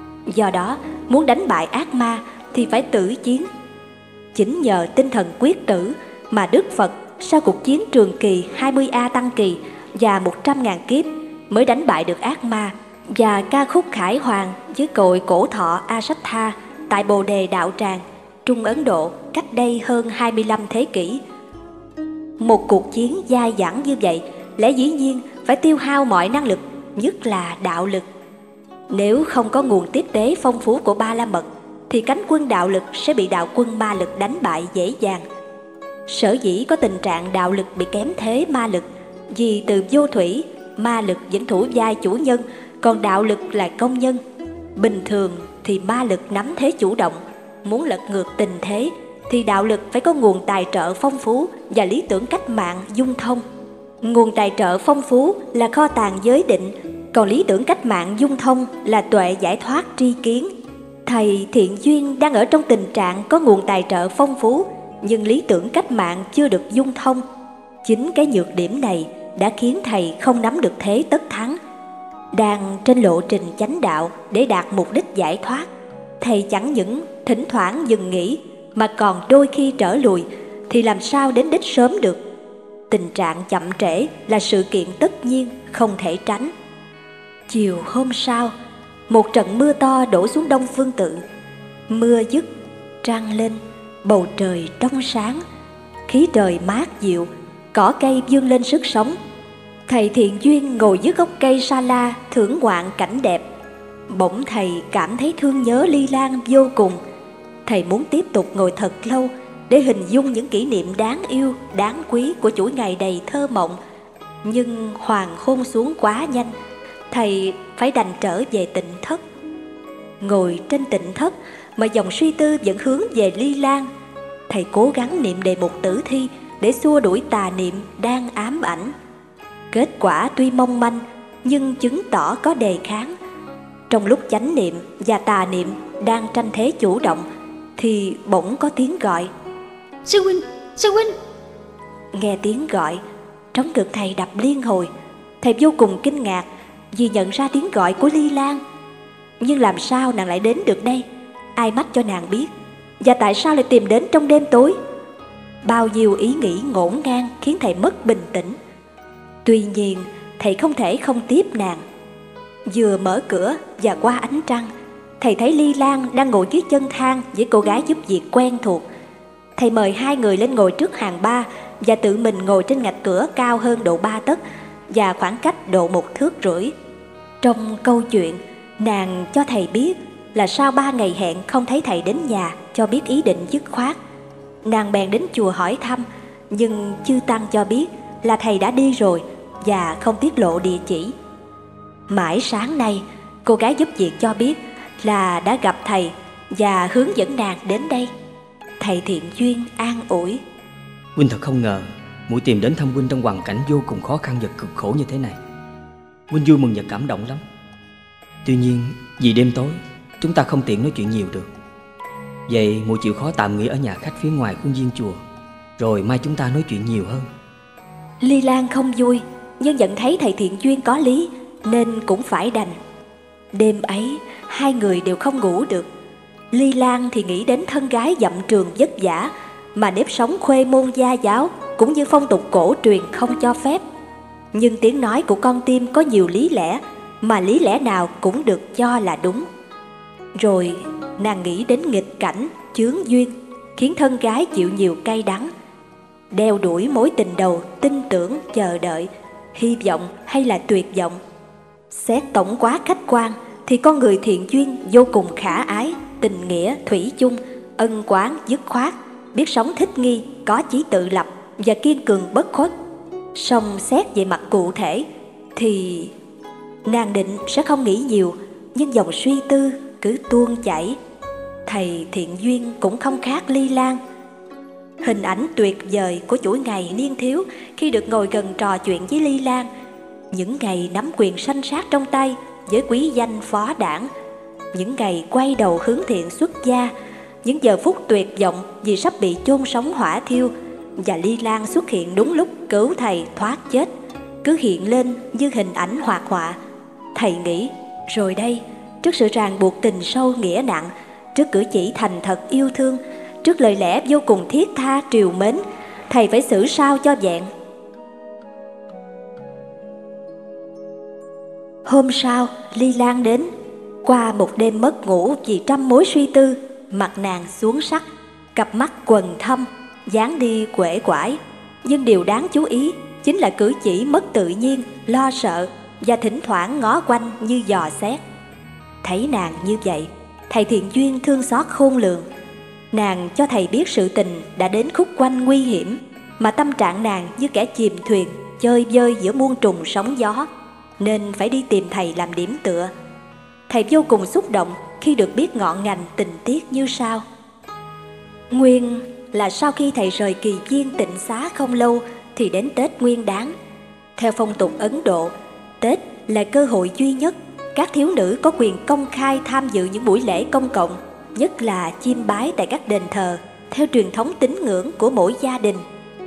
Do đó, muốn đánh bại ác ma thì phải tử chiến. Chính nhờ tinh thần quyết tử mà Đức Phật sau cuộc chiến trường kỳ hai mươi A Tăng Kỳ và một trăm ngàn kiếp mới đánh bại được ác ma, và ca khúc khải hoàn với cội cổ thọ Asatha tại Bồ Đề Đạo Tràng, Trung Ấn Độ cách đây hơn hai mươi lăm thế kỷ. Một cuộc chiến dai dẳng như vậy lẽ dĩ nhiên phải tiêu hao mọi năng lực, nhất là đạo lực. Nếu không có nguồn tiếp tế phong phú của Ba La Mật thì cánh quân đạo lực sẽ bị đạo quân ma lực đánh bại dễ dàng. Sở dĩ có tình trạng đạo lực bị kém thế ma lực, vì từ vô thủy, ma lực vẫn thủ vai chủ nhân, còn đạo lực là công nhân. Bình thường thì ma lực nắm thế chủ động, muốn lật ngược tình thế thì đạo lực phải có nguồn tài trợ phong phú và lý tưởng cách mạng dung thông. Nguồn tài trợ phong phú là kho tàng giới định, còn lý tưởng cách mạng dung thông là tuệ giải thoát tri kiến. Thầy Thiện Duyên đang ở trong tình trạng có nguồn tài trợ phong phú, nhưng lý tưởng cách mạng chưa được dung thông. Chính cái nhược điểm này đã khiến thầy không nắm được thế tất thắng. Đang trên lộ trình chánh đạo để đạt mục đích giải thoát, thầy chẳng những thỉnh thoảng dừng nghỉ mà còn đôi khi trở lùi, thì làm sao đến đích sớm được. Tình trạng chậm trễ là sự kiện tất nhiên, không thể tránh. Chiều hôm sau, một trận mưa to đổ xuống Đông Phương Tự. Mưa dứt, trăng lên, bầu trời trong sáng, khí trời mát dịu, cỏ cây vươn lên sức sống. Thầy Thiện Duyên ngồi dưới gốc cây sa la thưởng ngoạn cảnh đẹp. Bỗng thầy cảm thấy thương nhớ Ly Lan vô cùng. Thầy muốn tiếp tục ngồi thật lâu để hình dung những kỷ niệm đáng yêu, đáng quý của chuỗi ngày đầy thơ mộng. Nhưng hoàng hôn xuống quá nhanh, thầy phải đành trở về tịnh thất. Ngồi trên tịnh thất mà dòng suy tư vẫn hướng về Ly Lan. Thầy cố gắng niệm đề mục tử thi để xua đuổi tà niệm đang ám ảnh. Kết quả tuy mong manh nhưng chứng tỏ có đề kháng. Trong lúc chánh niệm và tà niệm đang tranh thế chủ động thì bỗng có tiếng gọi: Sư huynh, sư huynh. Nghe tiếng gọi, trống ngực thầy đập liên hồi. Thầy vô cùng kinh ngạc vì nhận ra tiếng gọi của Ly Lan. Nhưng làm sao nàng lại đến được đây? Ai mách cho nàng biết? Và tại sao lại tìm đến trong đêm tối? Bao nhiêu ý nghĩ ngổn ngang khiến thầy mất bình tĩnh. Tuy nhiên thầy không thể không tiếp nàng. Vừa mở cửa và qua ánh trăng, thầy thấy Ly Lan đang ngồi dưới chân thang với cô gái giúp việc quen thuộc. Thầy mời hai người lên ngồi trước hàng ba và tự mình ngồi trên ngạch cửa cao hơn độ ba tấc và khoảng cách độ một thước rưỡi. Trong câu chuyện, nàng cho thầy biết là sau ba ngày hẹn không thấy thầy đến nhà cho biết ý định dứt khoát. Nàng bèn đến chùa hỏi thăm, nhưng chư tăng cho biết là thầy đã đi rồi và không tiết lộ địa chỉ. Mãi sáng nay, cô gái giúp việc cho biết là đã gặp thầy và hướng dẫn nàng đến đây. Thầy Thiện Duyên an ủi: Huynh thật không ngờ muội tìm đến thăm huynh trong hoàn cảnh vô cùng khó khăn và cực khổ như thế này. Huynh vui mừng và cảm động lắm. Tuy nhiên vì đêm tối, chúng ta không tiện nói chuyện nhiều được. Vậy muội chịu khó tạm nghỉ ở nhà khách phía ngoài khuôn viên chùa, rồi mai chúng ta nói chuyện nhiều hơn. Ly Lan không vui, nhưng nhận thấy thầy Thiện Duyên có lý nên cũng phải đành. Đêm ấy, hai người đều không ngủ được. Ly Lan thì nghĩ đến thân gái dặm trường vất vả, mà nếp sống khuê môn gia giáo cũng như phong tục cổ truyền không cho phép. Nhưng tiếng nói của con tim có nhiều lý lẽ, mà lý lẽ nào cũng được cho là đúng. Rồi nàng nghĩ đến nghịch cảnh, chướng duyên, khiến thân gái chịu nhiều cay đắng. Đeo đuổi mối tình đầu, tin tưởng, chờ đợi, hy vọng hay là tuyệt vọng. Xét tổng quá khách quan thì con người Thiện Duyên vô cùng khả ái, tình nghĩa, thủy chung, ân oán, dứt khoát, biết sống thích nghi, có chí tự lập và kiên cường bất khuất. Song xét về mặt cụ thể thì nàng định sẽ không nghĩ nhiều, nhưng dòng suy tư cứ tuôn chảy. Thầy Thiện Duyên cũng không khác Ly Lan. Hình ảnh tuyệt vời của chuỗi ngày niên thiếu khi được ngồi gần trò chuyện với Ly Lan. Những ngày nắm quyền sanh sát trong tay với quý danh phó đảng, những ngày quay đầu hướng thiện xuất gia, những giờ phút tuyệt vọng vì sắp bị chôn sống hỏa thiêu, và Ly Lan xuất hiện đúng lúc cứu thầy thoát chết, cứ hiện lên như hình ảnh hoạt họa. Thầy nghĩ, rồi đây, trước sự ràng buộc tình sâu nghĩa nặng, trước cử chỉ thành thật yêu thương, trước lời lẽ vô cùng thiết tha trìu mến, thầy phải xử sao cho vẹn. Hôm sau, Ly Lan đến. Qua một đêm mất ngủ vì trăm mối suy tư, mặt nàng xuống sắc, cặp mắt quầng thâm, dáng đi quể quải. Nhưng điều đáng chú ý chính là cử chỉ mất tự nhiên, lo sợ và thỉnh thoảng ngó quanh như dò xét. Thấy nàng như vậy, thầy Thiện Duyên thương xót khôn lường. Nàng cho thầy biết sự tình đã đến khúc quanh nguy hiểm, mà tâm trạng nàng như kẻ chìm thuyền chơi vơi giữa muôn trùng sóng gió. nên phải đi tìm thầy làm điểm tựa. Thầy vô cùng xúc động khi được biết ngọn ngành tình tiết như sau. Nguyên là sau khi thầy rời Kỳ Viên tịnh xá không lâu thì đến Tết Nguyên Đán. Theo phong tục Ấn Độ, Tết là cơ hội duy nhất các thiếu nữ có quyền công khai tham dự những buổi lễ công cộng, nhất là chiêm bái tại các đền thờ theo truyền thống tín ngưỡng của mỗi gia đình.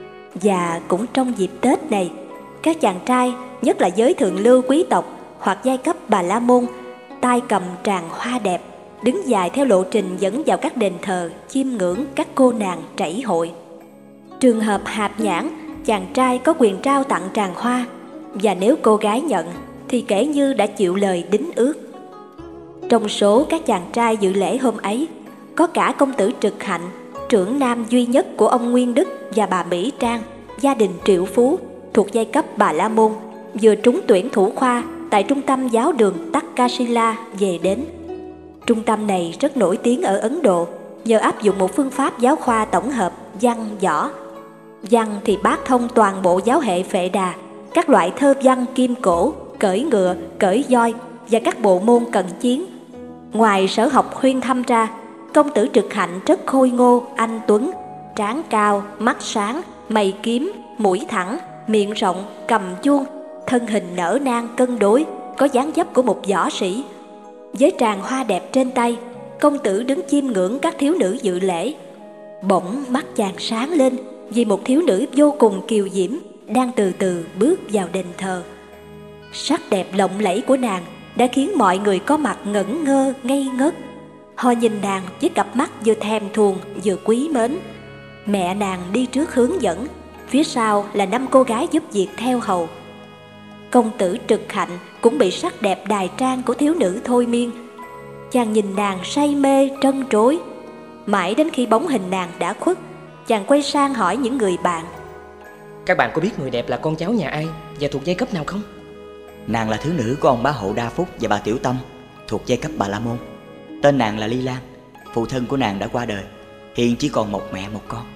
Và cũng trong dịp Tết này, các chàng trai, nhất là giới thượng lưu quý tộc hoặc giai cấp Bà La Môn, tay cầm tràng hoa đẹp, đứng dài theo lộ trình dẫn vào các đền thờ chiêm ngưỡng các cô nàng trảy hội. Trường hợp hạp nhãn, chàng trai có quyền trao tặng tràng hoa, và nếu cô gái nhận thì kể như đã chịu lời đính ước. Trong số các chàng trai dự lễ hôm ấy, có cả công tử Trực Hạnh, trưởng nam duy nhất của ông Nguyên Đức và bà Mỹ Trang, gia đình triệu phú thuộc giai cấp Bà La Môn, vừa trúng tuyển thủ khoa tại trung tâm giáo đường Takshashila về đến. Trung tâm này rất nổi tiếng ở Ấn Độ nhờ áp dụng một phương pháp giáo khoa tổng hợp văn võ. Văn thì bác thông toàn bộ giáo hệ Phệ Đà, các loại thơ văn kim cổ, cưỡi ngựa, cưỡi voi và các bộ môn cận chiến. Ngoài sở học khuyên thâm ra, công tử Trực Hạnh rất khôi ngô, anh tuấn, trán cao, mắt sáng, mày kiếm, mũi thẳng, miệng rộng, cầm chuông, thân hình nở nang cân đối, có dáng dấp của một võ sĩ. Với tràng hoa đẹp trên tay, công tử đứng chiêm ngưỡng các thiếu nữ dự lễ. Bỗng mắt chàng sáng lên vì một thiếu nữ vô cùng kiều diễm đang từ từ bước vào đền thờ. Sắc đẹp lộng lẫy của nàng đã khiến mọi người có mặt ngẩn ngơ ngây ngất. Họ nhìn nàng với cặp mắt vừa thèm thuồng vừa quý mến. Mẹ nàng đi trước hướng dẫn, phía sau là năm cô gái giúp việc theo hầu. Công tử Trực Hạnh cũng bị sắc đẹp đài trang của thiếu nữ thôi miên. Chàng nhìn nàng say mê trân trối. Mãi đến khi bóng hình nàng đã khuất, chàng quay sang hỏi những người bạn: Các bạn có biết người đẹp là con cháu nhà ai và thuộc giai cấp nào không? Nàng là thứ nữ của ông bá hộ Đa Phúc và bà Tiểu Tâm, thuộc giai cấp Bà La Môn. Tên nàng là Ly Lan. Phụ thân của nàng đã qua đời, hiện chỉ còn một mẹ một con.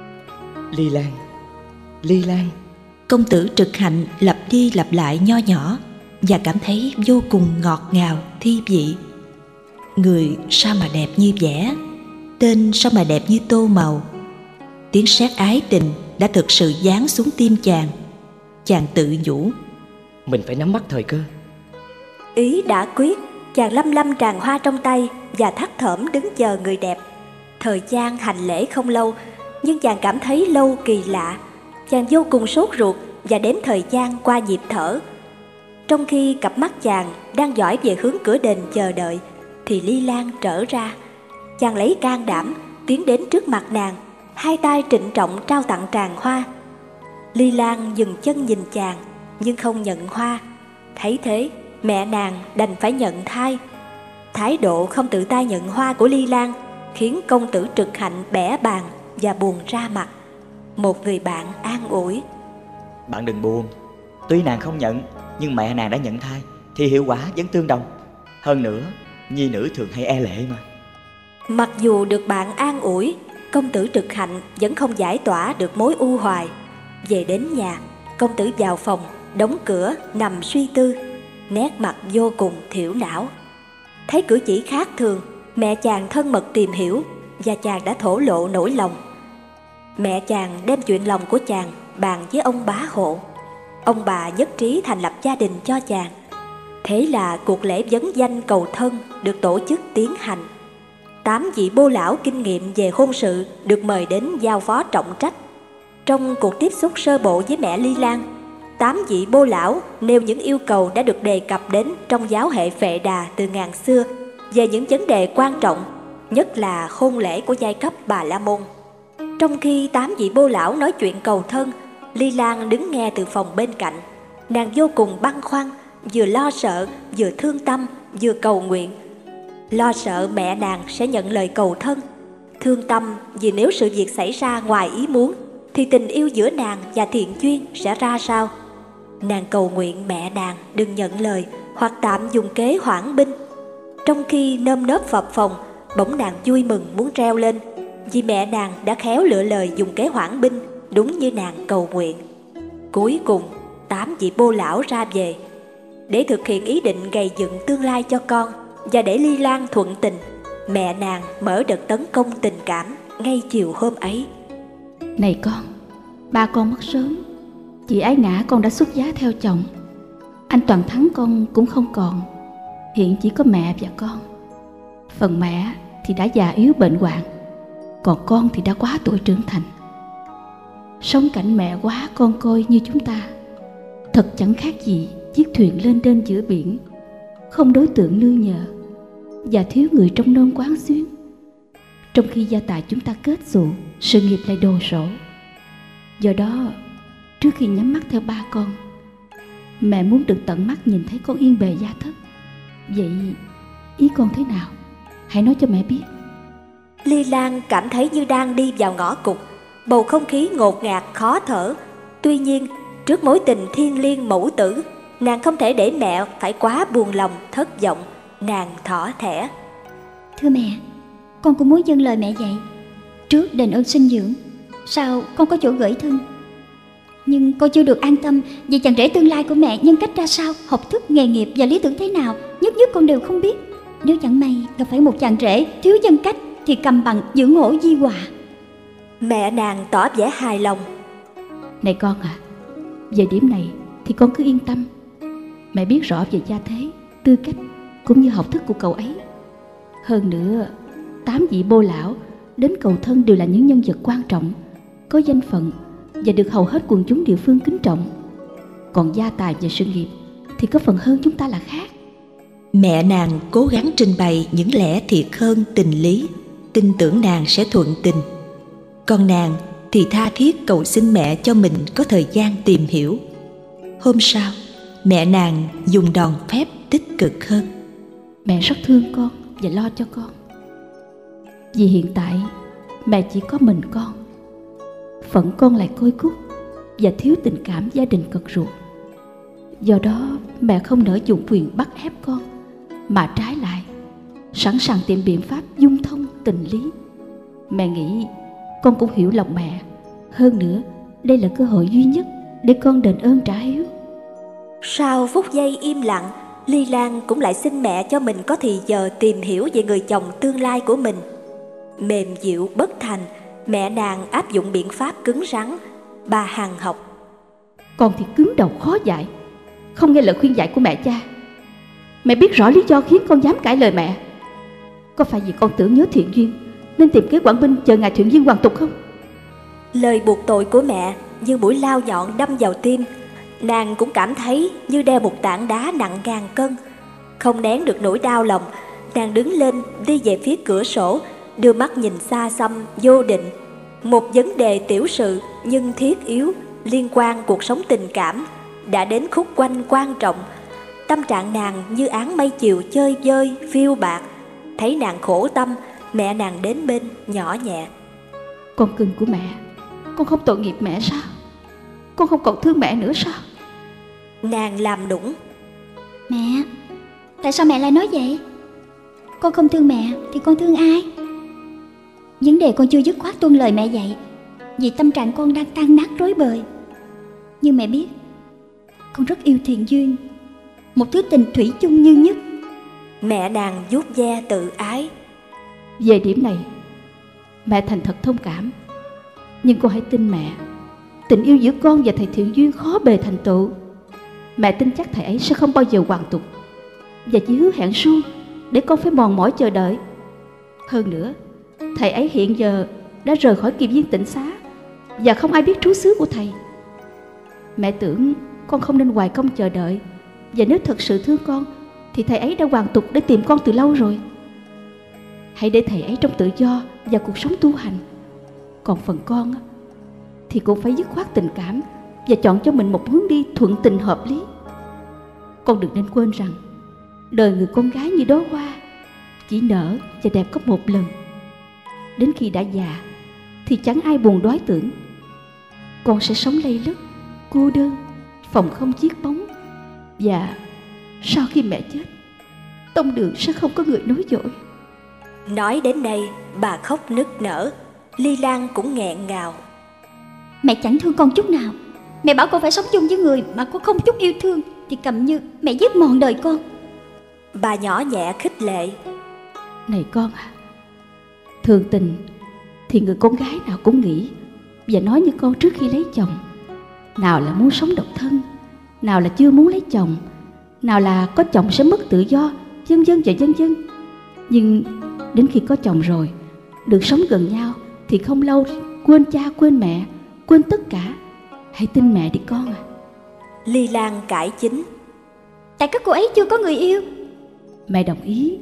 Ly Lan, Ly Lan. Công tử Trực Hạnh lặp đi lặp lại nho nhỏ và cảm thấy vô cùng ngọt ngào, thi vị. Người sao mà đẹp như vẽ, tên sao mà đẹp như tô màu. Tiếng sét ái tình đã thực sự giáng xuống tim chàng. Chàng tự nhủ: Mình phải nắm bắt thời cơ. Ý đã quyết, chàng lăm lăm tràng hoa trong tay và thắt thởm đứng chờ người đẹp. Thời gian hành lễ không lâu, nhưng chàng cảm thấy lâu kỳ lạ. Chàng vô cùng sốt ruột và đếm thời gian qua nhịp thở. Trong khi cặp mắt chàng đang dõi về hướng cửa đền chờ đợi, thì Ly Lan trở ra. Chàng lấy can đảm tiến đến trước mặt nàng, hai tay trịnh trọng trao tặng tràng hoa. Ly Lan dừng chân nhìn chàng nhưng không nhận hoa. Thấy thế, mẹ nàng đành phải nhận thay. Thái độ không tự tay nhận hoa của Ly Lan khiến công tử Trực Hạnh bẽ bàng và buồn ra mặt. Một người bạn an ủi: Bạn đừng buồn, tuy nàng không nhận nhưng mẹ nàng đã nhận thai thì hiệu quả vẫn tương đồng. Hơn nữa, nhi nữ thường hay e lệ mà. Mặc dù được bạn an ủi, công tử Trực Hạnh vẫn không giải tỏa được mối u hoài. Về đến nhà, công tử vào phòng, đóng cửa, nằm suy tư, nét mặt vô cùng thiểu não. Thấy cử chỉ khác thường, mẹ chàng thân mật tìm hiểu và chàng đã thổ lộ nỗi lòng. Mẹ chàng đem chuyện lòng của chàng bàn với ông bá hộ. Ông bà nhất trí thành lập gia đình cho chàng. Thế là cuộc lễ vấn danh cầu thân được tổ chức tiến hành. Tám vị bô lão kinh nghiệm về hôn sự được mời đến giao phó trọng trách. Trong cuộc tiếp xúc sơ bộ với mẹ Ly Lan, tám vị bô lão nêu những yêu cầu đã được đề cập đến trong giáo hệ Phệ Đà từ ngàn xưa về những vấn đề quan trọng, nhất là hôn lễ của giai cấp Bà La Môn. Trong khi tám vị bô lão nói chuyện cầu thân, Ly Lan đứng nghe từ phòng bên cạnh. Nàng vô cùng băn khoăn, vừa lo sợ, vừa thương tâm, vừa cầu nguyện. Lo sợ mẹ nàng sẽ nhận lời cầu thân, thương tâm vì nếu sự việc xảy ra ngoài ý muốn thì tình yêu giữa nàng và Thiện Duyên sẽ ra sao. Nàng cầu nguyện mẹ nàng đừng nhận lời hoặc tạm dùng kế hoãn binh. Trong khi nơm nớp phập phồng, bỗng nàng vui mừng muốn reo lên, vì mẹ nàng đã khéo lựa lời dùng kế hoãn binh đúng như nàng cầu nguyện. Cuối cùng, tám vị bô lão ra về. Để thực hiện ý định gầy dựng tương lai cho con và để Ly Lan thuận tình, mẹ nàng mở đợt tấn công tình cảm ngay chiều hôm ấy. Này con, ba con mất sớm, chị Ái Ngã con đã xuất giá theo chồng. Anh Toàn Thắng con cũng không còn, hiện chỉ có mẹ và con. Phần mẹ thì đã già yếu bệnh hoạn, còn con thì đã quá tuổi trưởng thành. Sống cảnh mẹ quá con coi như chúng ta, thật chẳng khác gì chiếc thuyền lên đên giữa biển, không đối tượng nương nhờ và thiếu người trông nom quán xuyến. Trong khi gia tài chúng ta kết xù, sự nghiệp lại đồ sổ. Do đó, trước khi nhắm mắt theo ba con, mẹ muốn được tận mắt nhìn thấy con yên bề gia thất. Vậy ý con thế nào? Hãy nói cho mẹ biết. Ly Lan cảm thấy như đang đi vào ngõ cụt, bầu không khí ngột ngạt khó thở. Tuy nhiên, trước mối tình thiêng liêng mẫu tử, nàng không thể để mẹ phải quá buồn lòng thất vọng. Nàng thỏ thẻ: Thưa mẹ, con cũng muốn dâng lời mẹ dạy. Trước đền ơn sinh dưỡng, sau con có chỗ gửi thân. Nhưng con chưa được an tâm vì chàng rể tương lai của mẹ nhân cách ra sao, học thức, nghề nghiệp và lý tưởng thế nào, nhất nhất con đều không biết. Nếu chẳng may gặp phải một chàng rể thiếu nhân cách thì cầm bằng dưỡng hổ di họa. Mẹ nàng tỏ vẻ hài lòng: Này con à, về điểm này thì con cứ yên tâm. Mẹ biết rõ về gia thế, tư cách cũng như học thức của cậu ấy. Hơn nữa, tám vị bô lão đến cầu thân đều là những nhân vật quan trọng, có danh phận và được hầu hết quần chúng địa phương kính trọng. Còn gia tài và sự nghiệp thì có phần hơn chúng ta là khác. Mẹ nàng cố gắng trình bày những lẽ thiệt hơn tình lý, tin tưởng nàng sẽ thuận tình. Còn nàng thì tha thiết cầu xin mẹ cho mình có thời gian tìm hiểu. Hôm sau, mẹ nàng dùng đòn phép tích cực hơn. Mẹ rất thương con và lo cho con. Vì hiện tại mẹ chỉ có mình con, phận con lại côi cút và thiếu tình cảm gia đình cật ruột. Do đó mẹ không nỡ dùng quyền bắt ép con, mà trái lại sẵn sàng tìm biện pháp dung thông tình lý. Mẹ nghĩ con cũng hiểu lòng mẹ. Hơn nữa, đây là cơ hội duy nhất để con đền ơn trả hiếu. Sau phút giây im lặng, Ly Lan cũng lại xin mẹ cho mình có thì giờ tìm hiểu về người chồng tương lai của mình. Mềm dịu bất thành, mẹ nàng áp dụng biện pháp cứng rắn. Bà hằn học: Con thì cứng đầu khó dạy, không nghe lời khuyên dạy của mẹ cha. Mẹ biết rõ lý do khiến con dám cãi lời mẹ. Có phải vì con tưởng nhớ thiện duyên nên tìm kế quản binh chờ ngày thuyền viên hoàn tục không? Lời buộc tội của mẹ như mũi lao nhọn đâm vào tim. Nàng cũng cảm thấy như đeo một tảng đá nặng ngàn cân. Không nén được nỗi đau lòng, nàng đứng lên đi về phía cửa sổ, đưa mắt nhìn xa xăm vô định. Một vấn đề tiểu sự nhưng thiết yếu liên quan cuộc sống tình cảm đã đến khúc quanh quan trọng. Tâm trạng nàng như áng mây chiều chơi vơi phiêu bạt. Thấy nàng khổ tâm, mẹ nàng đến bên nhỏ nhẹ: Con cưng của mẹ, con không tội nghiệp mẹ sao? Con không còn thương mẹ nữa sao? Nàng làm nũng: Mẹ, tại sao mẹ lại nói vậy? Con không thương mẹ thì con thương ai? Vấn đề con chưa dứt khoát tuân lời mẹ dạy, vì tâm trạng con đang tan nát rối bời. Nhưng mẹ biết, con rất yêu Thiện Duyên, một thứ tình thủy chung như nhất. Mẹ nàng vuốt ve tự ái: Về điểm này, mẹ thành thật thông cảm. Nhưng con hãy tin mẹ, tình yêu giữa con và thầy Thiện Duyên khó bề thành tựu. Mẹ tin chắc thầy ấy sẽ không bao giờ hoàn tục, và chỉ hứa hẹn suông để con phải mòn mỏi chờ đợi. Hơn nữa, thầy ấy hiện giờ đã rời khỏi Kiềm Viên Tịnh Xá, và không ai biết trú xứ của thầy. Mẹ tưởng con không nên hoài công chờ đợi, và nếu thật sự thương con thì thầy ấy đã hoàn tục để tìm con từ lâu rồi. Hãy để thầy ấy trong tự do và cuộc sống tu hành. Còn phần con thì cũng phải dứt khoát tình cảm và chọn cho mình một hướng đi thuận tình hợp lý. Con đừng nên quên rằng đời người con gái như đóa hoa, chỉ nở và đẹp có một lần. Đến khi đã già thì chẳng ai buồn đói tưởng. Con sẽ sống lây lất, cô đơn, phòng không chiếc bóng. Và sau khi mẹ chết, tông đường sẽ không có người nối dõi. Nói đến đây, bà khóc nức nở. Ly Lan cũng nghẹn ngào: Mẹ chẳng thương con chút nào. Mẹ bảo con phải sống chung với người mà con không chút yêu thương. thì cầm như mẹ giết mòn đời con. Bà nhỏ nhẹ khích lệ. Này con à, thường tình thì người con gái nào cũng nghĩ và nói như con trước khi lấy chồng. Nào là muốn sống độc thân, nào là chưa muốn lấy chồng, nào là có chồng sẽ mất tự do, vân vân và vân vân. Nhưng đến khi có chồng rồi, được sống gần nhau thì không lâu quên cha, quên mẹ, quên tất cả. Hãy tin mẹ đi con à. Ly Lan cãi chính. Tại các cô ấy chưa có người yêu. Mẹ đồng ý.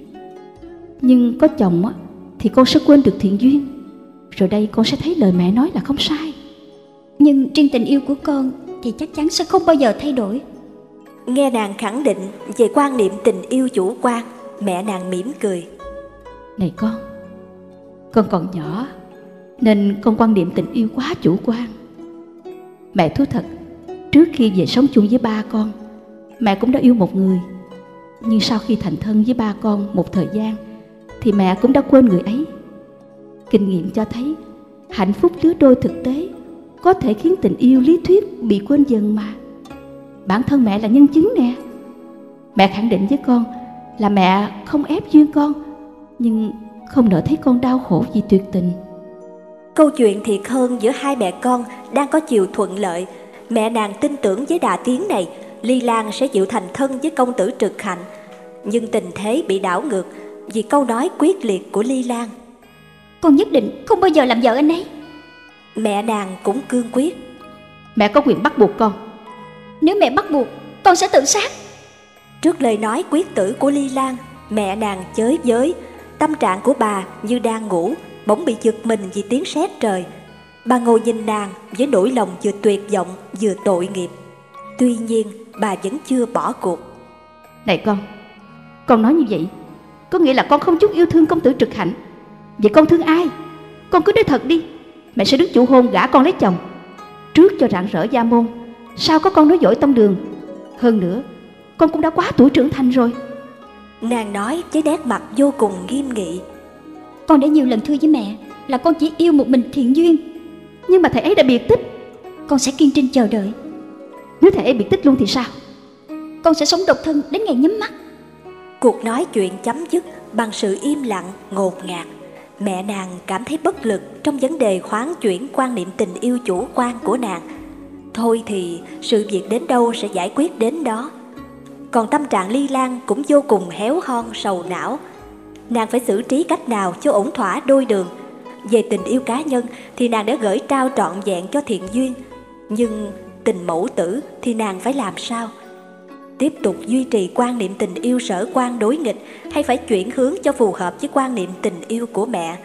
Nhưng có chồng á thì con sẽ quên được thiện duyên. Rồi đây con sẽ thấy lời mẹ nói là không sai. Nhưng riêng tình yêu của con thì chắc chắn sẽ không bao giờ thay đổi. Nghe nàng khẳng định về quan niệm tình yêu chủ quan, mẹ nàng mỉm cười. Này con, con còn nhỏ nên con quan niệm tình yêu quá chủ quan. Mẹ thú thật, trước khi về sống chung với ba con, mẹ cũng đã yêu một người. Nhưng sau khi thành thân với ba con một thời gian thì mẹ cũng đã quên người ấy. Kinh nghiệm cho thấy hạnh phúc lứa đôi thực tế có thể khiến tình yêu lý thuyết bị quên dần mà. Bản thân mẹ là nhân chứng nè. Mẹ khẳng định với con là mẹ không ép duyên con, nhưng không nỡ thấy con đau khổ vì tuyệt tình. Câu chuyện thiệt hơn giữa hai mẹ con đang có chiều thuận lợi. Mẹ nàng tin tưởng với đà tiến này, Ly Lan sẽ chịu thành thân với công tử Trực Hạnh. Nhưng tình thế bị đảo ngược vì câu nói quyết liệt của Ly Lan. Con nhất định không bao giờ làm vợ anh ấy. Mẹ nàng cũng cương quyết. Mẹ có quyền bắt buộc con. Nếu mẹ bắt buộc, con sẽ tự sát. Trước lời nói quyết tử của Ly Lan, mẹ nàng chới với. Tâm trạng của bà như đang ngủ, bỗng bị giật mình vì tiếng sét trời. Bà ngồi nhìn nàng với nỗi lòng vừa tuyệt vọng vừa tội nghiệp. Tuy nhiên bà vẫn chưa bỏ cuộc. Này con, con nói như vậy có nghĩa là con không chút yêu thương công tử Trực Hạnh. Vậy con thương ai? Con cứ nói thật đi. Mẹ sẽ đứng chủ hôn gả con lấy chồng. Trước cho rạng rỡ gia môn, sao có con nói dối tông đường. Hơn nữa, con cũng đã quá tuổi trưởng thành rồi. Nàng nói với nét mặt vô cùng nghiêm nghị. Con đã nhiều lần thưa với mẹ là con chỉ yêu một mình Thiện Duyên. Nhưng mà thầy ấy đã biệt tích. Con sẽ kiên trì chờ đợi. Nếu thầy ấy biệt tích luôn thì sao? Con sẽ sống độc thân đến ngày nhắm mắt. Cuộc nói chuyện chấm dứt bằng sự im lặng ngột ngạt. Mẹ nàng cảm thấy bất lực trong vấn đề khoán chuyển quan niệm tình yêu chủ quan của nàng. Thôi thì sự việc đến đâu sẽ giải quyết đến đó. Còn tâm trạng Ly Lan cũng vô cùng héo hon sầu não. Nàng phải xử trí cách nào cho ổn thỏa đôi đường. Về tình yêu cá nhân thì nàng đã gửi trao trọn vẹn cho Thiện Duyên. Nhưng tình mẫu tử thì nàng phải làm sao? Tiếp tục duy trì quan niệm tình yêu sở quan đối nghịch, hay phải chuyển hướng cho phù hợp với quan niệm tình yêu của mẹ?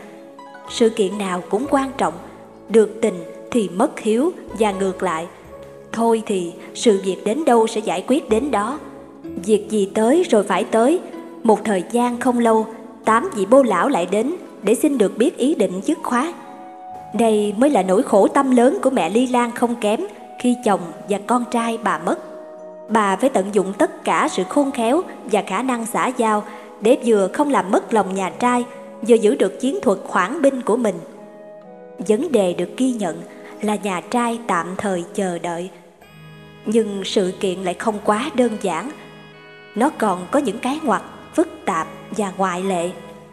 Sự kiện nào cũng quan trọng, được tình thì mất hiếu và ngược lại. Thôi thì sự việc đến đâu sẽ giải quyết đến đó. Việc gì tới rồi phải tới. Một thời gian không lâu, tám vị bô lão lại đến để xin được biết ý định dứt khoát. Đây mới là nỗi khổ tâm lớn của mẹ Ly Lan không kém khi chồng và con trai bà mất. Bà phải tận dụng tất cả sự khôn khéo và khả năng xã giao để vừa không làm mất lòng nhà trai, vừa giữ được chiến thuật hoãn binh của mình. Vấn đề được ghi nhận là nhà trai tạm thời chờ đợi. Nhưng sự kiện lại không quá đơn giản. Nó còn có những cái ngoặt phức tạp và ngoại lệ.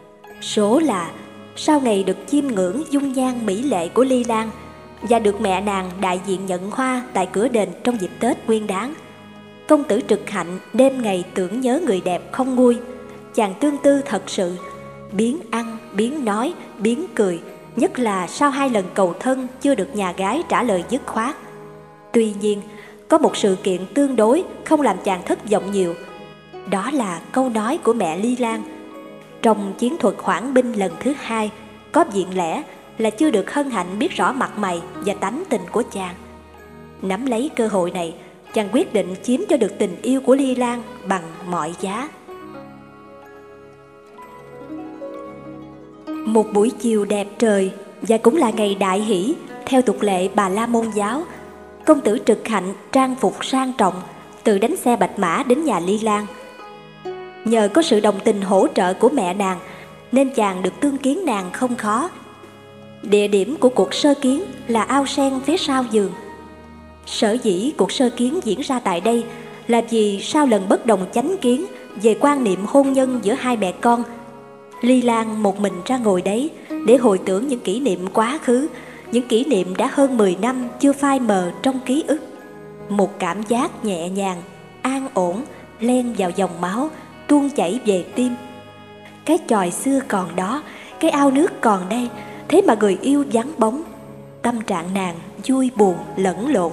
Số là sau ngày được chiêm ngưỡng dung nhan mỹ lệ của Ly Lan và được mẹ nàng đại diện nhận hoa tại cửa đền trong dịp Tết Nguyên Đán, công tử Trực Hạnh đêm ngày tưởng nhớ người đẹp không nguôi. Chàng tương tư thật sự, biến ăn, biến nói, biến cười, nhất là sau hai lần cầu thân chưa được nhà gái trả lời dứt khoát. Tuy nhiên, có một sự kiện tương đối không làm chàng thất vọng nhiều. Đó là câu nói của mẹ Ly Lan. Trong chiến thuật hoãn binh lần thứ hai, có diện lẽ là chưa được hân hạnh biết rõ mặt mày và tánh tình của chàng. Nắm lấy cơ hội này, chàng quyết định chiếm cho được tình yêu của Ly Lan bằng mọi giá. Một buổi chiều đẹp trời và cũng là ngày đại hỷ theo tục lệ Bà La Môn giáo, công tử Trực Hạnh trang phục sang trọng, tự đánh xe bạch mã đến nhà Ly Lan. Nhờ có sự đồng tình hỗ trợ của mẹ nàng nên chàng được tương kiến nàng không khó. Địa điểm của cuộc sơ kiến là ao sen phía sau giường. Sở dĩ cuộc sơ kiến diễn ra tại đây là vì sau lần bất đồng chánh kiến về quan niệm hôn nhân giữa hai mẹ con, Ly Lan một mình ra ngồi đấy để hồi tưởng những kỷ niệm quá khứ, những kỷ niệm đã hơn mười năm chưa phai mờ trong ký ức. Một cảm giác nhẹ nhàng, an ổn len vào dòng máu, tuôn chảy về tim. Cái chòi xưa còn đó, cái ao nước còn đây, thế mà người yêu vắng bóng. Tâm trạng nàng vui buồn lẫn lộn.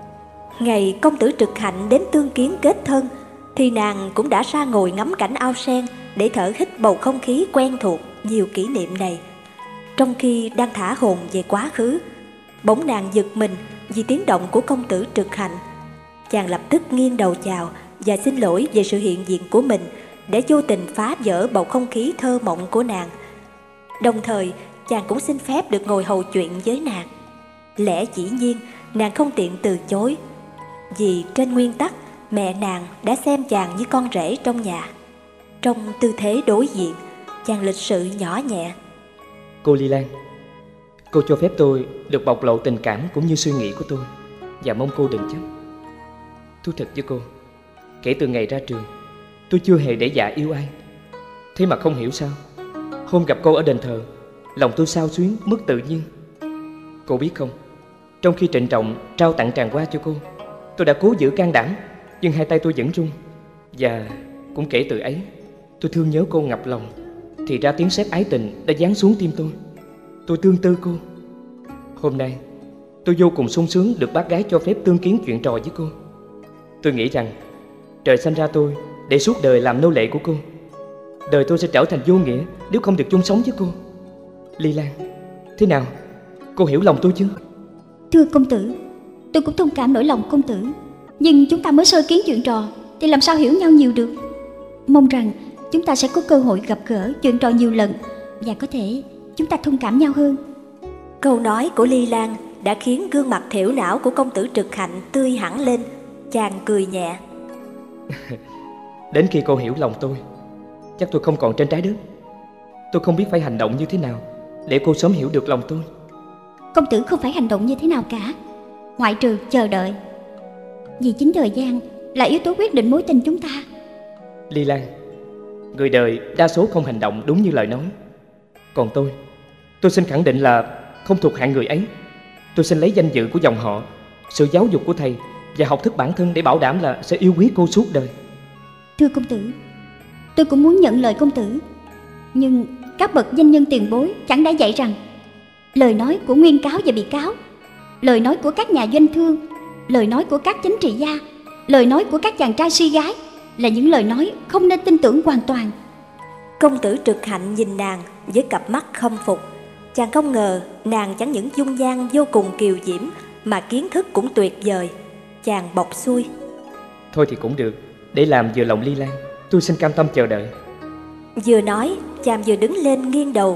Ngày công tử Trực Hạnh đến tương kiến kết thân, thì nàng cũng đã ra ngồi ngắm cảnh ao sen để thở hít bầu không khí quen thuộc nhiều kỷ niệm này. Trong khi đang thả hồn về quá khứ, bỗng nàng giật mình vì tiếng động của công tử Trực Hạnh. Chàng lập tức nghiêng đầu chào và xin lỗi về sự hiện diện của mình để vô tình phá vỡ bầu không khí thơ mộng của nàng. Đồng thời chàng cũng xin phép được ngồi hầu chuyện với nàng. Lẽ dĩ nhiên nàng không tiện từ chối, vì trên nguyên tắc mẹ nàng đã xem chàng như con rể trong nhà. Trong tư thế đối diện, chàng lịch sự nhỏ nhẹ: Cô Ly Lan, cô cho phép tôi được bộc lộ tình cảm cũng như suy nghĩ của tôi, và mong cô đừng chấp. Thú thật với cô, kể từ ngày ra trường, tôi chưa hề để dạ yêu ai. Thế mà không hiểu sao, hôm gặp cô ở đền thờ, lòng tôi xao xuyến mất tự nhiên. Cô biết không, trong khi trịnh trọng trao tặng tràng hoa cho cô, tôi đã cố giữ can đảm, nhưng hai tay tôi vẫn run. Và cũng kể từ ấy, tôi thương nhớ cô ngập lòng. Thì ra tiếng sét ái tình đã giáng xuống tim tôi. Tôi tương tư cô. Hôm nay tôi vô cùng sung sướng được bác gái cho phép tương kiến chuyện trò với cô. Tôi nghĩ rằng trời sanh ra tôi để suốt đời làm nô lệ của cô. Đời tôi sẽ trở thành vô nghĩa nếu không được chung sống với cô. Ly Lan, thế nào? Cô hiểu lòng tôi chứ? Thưa công tử, tôi cũng thông cảm nỗi lòng công tử, nhưng chúng ta mới sơ kiến chuyện trò thì làm sao hiểu nhau nhiều được. Mong rằng chúng ta sẽ có cơ hội gặp gỡ chuyện trò nhiều lần, và có thể chúng ta thông cảm nhau hơn. Câu nói của Ly Lan đã khiến gương mặt thểu não của công tử Trực Hạnh tươi hẳn lên. Chàng cười nhẹ: Đến khi cô hiểu lòng tôi, chắc tôi không còn trên trái đất. Tôi không biết phải hành động như thế nào để cô sớm hiểu được lòng tôi. Công tử không phải hành động như thế nào cả, ngoại trừ chờ đợi. Vì chính thời gian là yếu tố quyết định mối tình chúng ta. Ly Lan, người đời đa số không hành động đúng như lời nói. Còn tôi, tôi xin khẳng định là không thuộc hạng người ấy. Tôi xin lấy danh dự của dòng họ, sự giáo dục của thầy và học thức bản thân để bảo đảm là sẽ yêu quý cô suốt đời. Thưa công tử, tôi cũng muốn nhận lời công tử, nhưng các bậc danh nhân tiền bối chẳng đã dạy rằng lời nói của nguyên cáo và bị cáo, lời nói của các nhà doanh thương, lời nói của các chính trị gia, lời nói của các chàng trai si gái là những lời nói không nên tin tưởng hoàn toàn. Công tử Trực Hạnh nhìn nàng với cặp mắt khâm phục. Chàng không ngờ nàng chẳng những dung nhan vô cùng kiều diễm mà kiến thức cũng tuyệt vời. Chàng bọc xuôi: Thôi thì cũng được, để làm vừa lòng Ly Lan, tôi xin cam tâm chờ đợi. Vừa nói, chàng vừa đứng lên nghiêng đầu: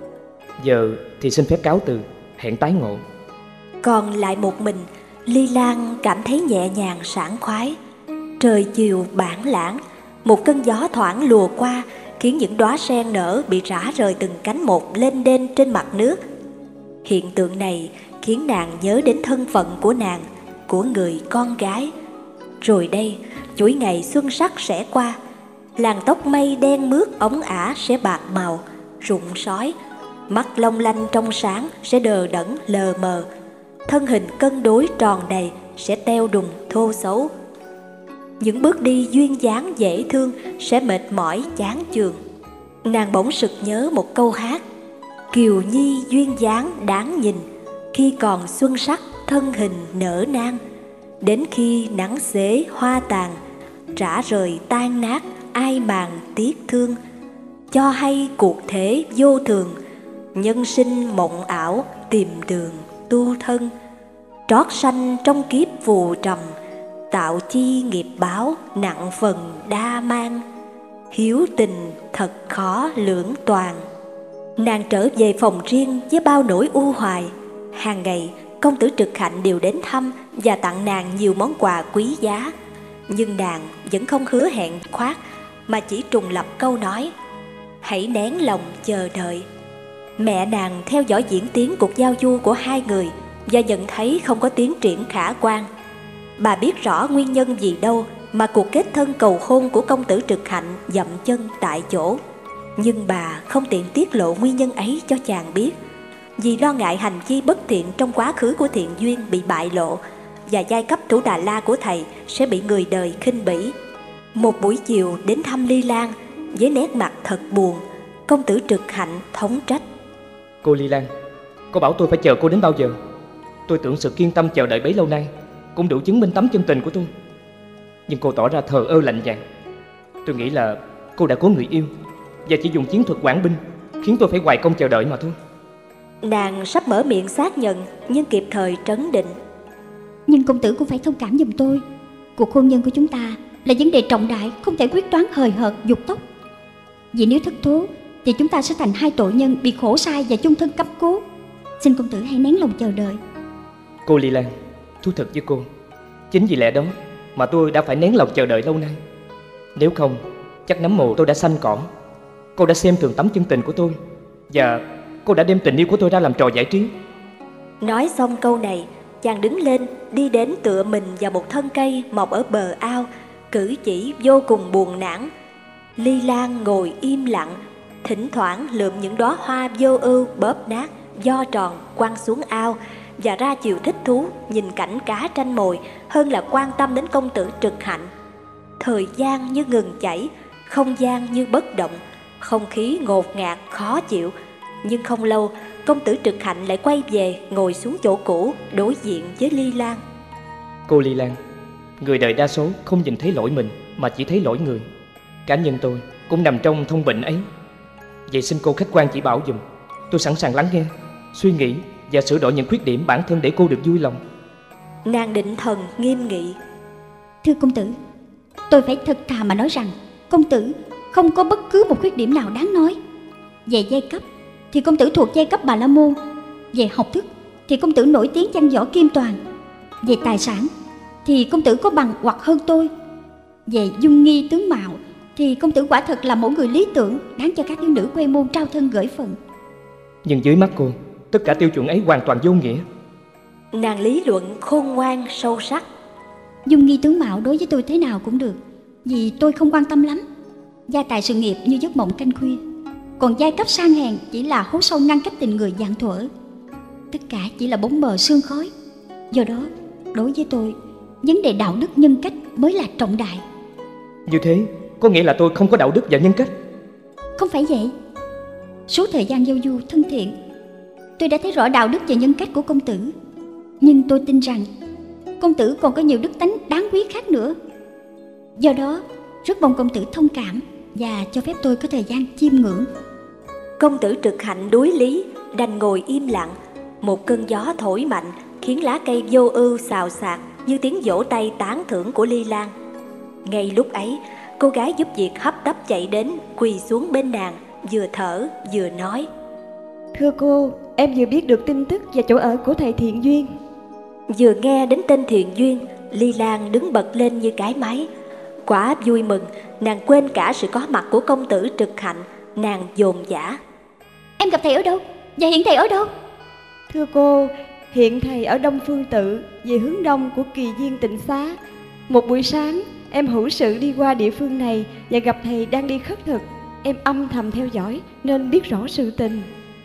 Giờ thì xin phép cáo từ, hẹn tái ngộ. Còn lại một mình, Ly Lan cảm thấy nhẹ nhàng sảng khoái. Trời chiều bản lãng, một cơn gió thoảng lùa qua khiến những đóa sen nở bị rã rời từng cánh một lên đên trên mặt nước. Hiện tượng này khiến nàng nhớ đến thân phận của nàng, của người con gái. Rồi đây, chuỗi ngày xuân sắc sẽ qua, làn tóc mây đen mướt ống ả sẽ bạc màu, rụng sói, mắt long lanh trong sáng sẽ đờ đẫn lờ mờ, thân hình cân đối tròn đầy sẽ teo đùng thô xấu. Những bước đi duyên dáng dễ thương sẽ mệt mỏi chán chường. Nàng bỗng sực nhớ một câu hát: Kiều nhi duyên dáng đáng nhìn, khi còn xuân sắc thân hình nở nang. Đến khi nắng xế hoa tàn, rã rời tan nát ai màng tiếc thương. Cho hay cuộc thế vô thường, nhân sinh mộng ảo tìm đường tu thân. Trót sanh trong kiếp phù trầm, tạo chi nghiệp báo nặng phần đa mang. Hiếu tình thật khó lưỡng toàn. Nàng trở về phòng riêng với bao nỗi u hoài. Hàng ngày công tử Trực Hạnh đều đến thăm và tặng nàng nhiều món quà quý giá. Nhưng nàng vẫn không hứa hẹn khoát, mà chỉ trùng lập câu nói: Hãy nén lòng chờ đợi. Mẹ nàng theo dõi diễn tiến cuộc giao du của hai người và nhận thấy không có tiến triển khả quan. Bà biết rõ nguyên nhân gì đâu mà cuộc kết thân cầu hôn của công tử Trực Hạnh dậm chân tại chỗ. Nhưng bà không tiện tiết lộ nguyên nhân ấy cho chàng biết, vì lo ngại hành vi bất thiện trong quá khứ của Thiện Duyên bị bại lộ và giai cấp Thủ Đà La của thầy sẽ bị người đời khinh bỉ. Một buổi chiều đến thăm Ly Lan, với nét mặt thật buồn, công tử Trực Hạnh thống trách: Cô Ly Lan, cô bảo tôi phải chờ cô đến bao giờ? Tôi tưởng sự kiên tâm chờ đợi bấy lâu nay cũng đủ chứng minh tấm chân tình của tôi, nhưng cô tỏ ra thờ ơ lạnh nhạt. Tôi nghĩ là cô đã có người yêu và chỉ dùng chiến thuật quản binh khiến tôi phải hoài công chờ đợi mà thôi. Nàng sắp mở miệng xác nhận nhưng kịp thời trấn định: Nhưng công tử cũng phải thông cảm giùm tôi. Cuộc hôn nhân của chúng ta là vấn đề trọng đại, không thể quyết toán hời hợt dục tốc. Vì nếu thất thố thì chúng ta sẽ thành hai tội nhân bị khổ sai và chung thân cấp cố. Xin công tử hãy nén lòng chờ đợi. Cô Ly Lan, thú thật với cô, chính vì lẽ đó mà tôi đã phải nén lòng chờ đợi lâu nay. Nếu không, chắc nấm mồ tôi đã xanh cỏ. Cô đã xem thường tấm chân tình của tôi, và cô đã đem tình yêu của tôi ra làm trò giải trí. Nói xong câu này, chàng đứng lên đi đến tựa mình vào một thân cây mọc ở bờ ao, cử chỉ vô cùng buồn nản. Ly Lan ngồi im lặng, thỉnh thoảng lượm những đóa hoa vô ưu bóp nát do tròn quăng xuống ao, và ra chiều thích thú nhìn cảnh cá tranh mồi hơn là quan tâm đến công tử Trực Hạnh. Thời gian như ngừng chảy, không gian như bất động, không khí ngột ngạt khó chịu. Nhưng không lâu, công tử Trực Hạnh lại quay về ngồi xuống chỗ cũ đối diện với Ly Lan. Cô Ly Lan, người đời đa số không nhìn thấy lỗi mình mà chỉ thấy lỗi người. Cá nhân tôi cũng nằm trong thông bệnh ấy. Vậy xin cô khách quan chỉ bảo dùm. Tôi sẵn sàng lắng nghe, suy nghĩ và sửa đổi những khuyết điểm bản thân để cô được vui lòng. Nàng định thần nghiêm nghị: Thưa công tử, tôi phải thật thà mà nói rằng công tử không có bất cứ một khuyết điểm nào đáng nói. Về giai cấp thì công tử thuộc giai cấp Bà La Môn. Về học thức thì công tử nổi tiếng văn võ kim toàn. Về tài sản thì công tử có bằng hoặc hơn tôi. Về dung nghi tướng mạo thì công tử quả thật là mẫu người lý tưởng, đáng cho các thiếu nữ quê môn trao thân gửi phận. Nhưng dưới mắt cô, tất cả tiêu chuẩn ấy hoàn toàn vô nghĩa. Nàng lý luận khôn ngoan sâu sắc: Dung nghi tướng mạo đối với tôi thế nào cũng được, vì tôi không quan tâm lắm. Gia tài sự nghiệp như giấc mộng canh khuya, còn giai cấp sang hèn chỉ là hố sâu ngăn cách tình người dạng thuở. Tất cả chỉ là bóng mờ sương khói. Do đó, đối với tôi, vấn đề đạo đức nhân cách mới là trọng đại. Như thế, có nghĩa là tôi không có đạo đức và nhân cách? Không phải vậy. Suốt thời gian giao du thân thiện, tôi đã thấy rõ đạo đức và nhân cách của công tử. Nhưng tôi tin rằng công tử còn có nhiều đức tánh đáng quý khác nữa. Do đó, rất mong công tử thông cảm và cho phép tôi có thời gian chiêm ngưỡng. Công tử Trực Hạnh đuối lý, đành ngồi im lặng. Một cơn gió thổi mạnh khiến lá cây vô ưu xào xạc như tiếng vỗ tay tán thưởng của Ly Lan. Ngay lúc ấy, cô gái giúp việc hấp tấp chạy đến, quỳ xuống bên nàng, vừa thở vừa nói: Thưa cô, em vừa biết được tin tức và chỗ ở của thầy Thiện Duyên. Vừa nghe đến tên Thiện Duyên, Ly Lan đứng bật lên như cái máy. Quả vui mừng, nàng quên cả sự có mặt của công tử Trực Hạnh. Nàng dồn dã: Em gặp thầy ở đâu? Và hiện thầy ở đâu? Thưa cô, hiện thầy ở Đông Phương Tự, về hướng đông của Kỳ Viên Tịnh Xá. Một buổi sáng, em hữu sự đi qua địa phương này và gặp thầy đang đi khất thực. Em âm thầm theo dõi nên biết rõ sự tình.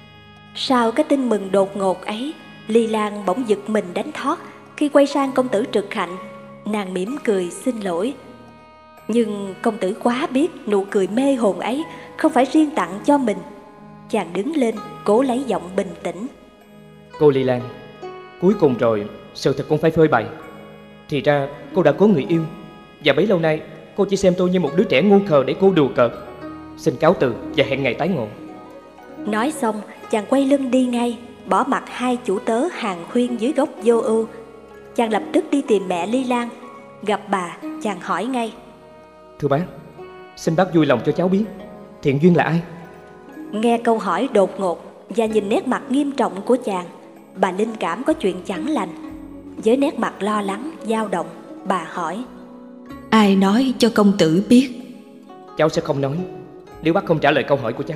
Sau cái tin mừng đột ngột ấy, Ly Lan bỗng giật mình đánh thót. Khi quay sang công tử Trực Hạnh, nàng mỉm cười xin lỗi. Nhưng công tử quá biết nụ cười mê hồn ấy không phải riêng tặng cho mình. Chàng đứng lên cố lấy giọng bình tĩnh: Cô Ly Lan, cuối cùng rồi sự thật cũng phải phơi bày. Thì ra cô đã có người yêu, và bấy lâu nay cô chỉ xem tôi như một đứa trẻ ngu khờ để cô đùa cợt. Xin cáo từ và hẹn ngày tái ngộ. Nói xong, chàng quay lưng đi ngay, bỏ mặc hai chủ tớ hàng khuyên dưới gốc vô ưu. Chàng lập tức đi tìm mẹ Ly Lan. Gặp bà, chàng hỏi ngay: Thưa bác, xin bác vui lòng cho cháu biết Thiện Duyên là ai? Nghe câu hỏi đột ngột và nhìn nét mặt nghiêm trọng của chàng, bà linh cảm có chuyện chẳng lành. Với nét mặt lo lắng, dao động, bà hỏi: Ai nói cho công tử biết? Cháu sẽ không nói nếu bác không trả lời câu hỏi của cháu.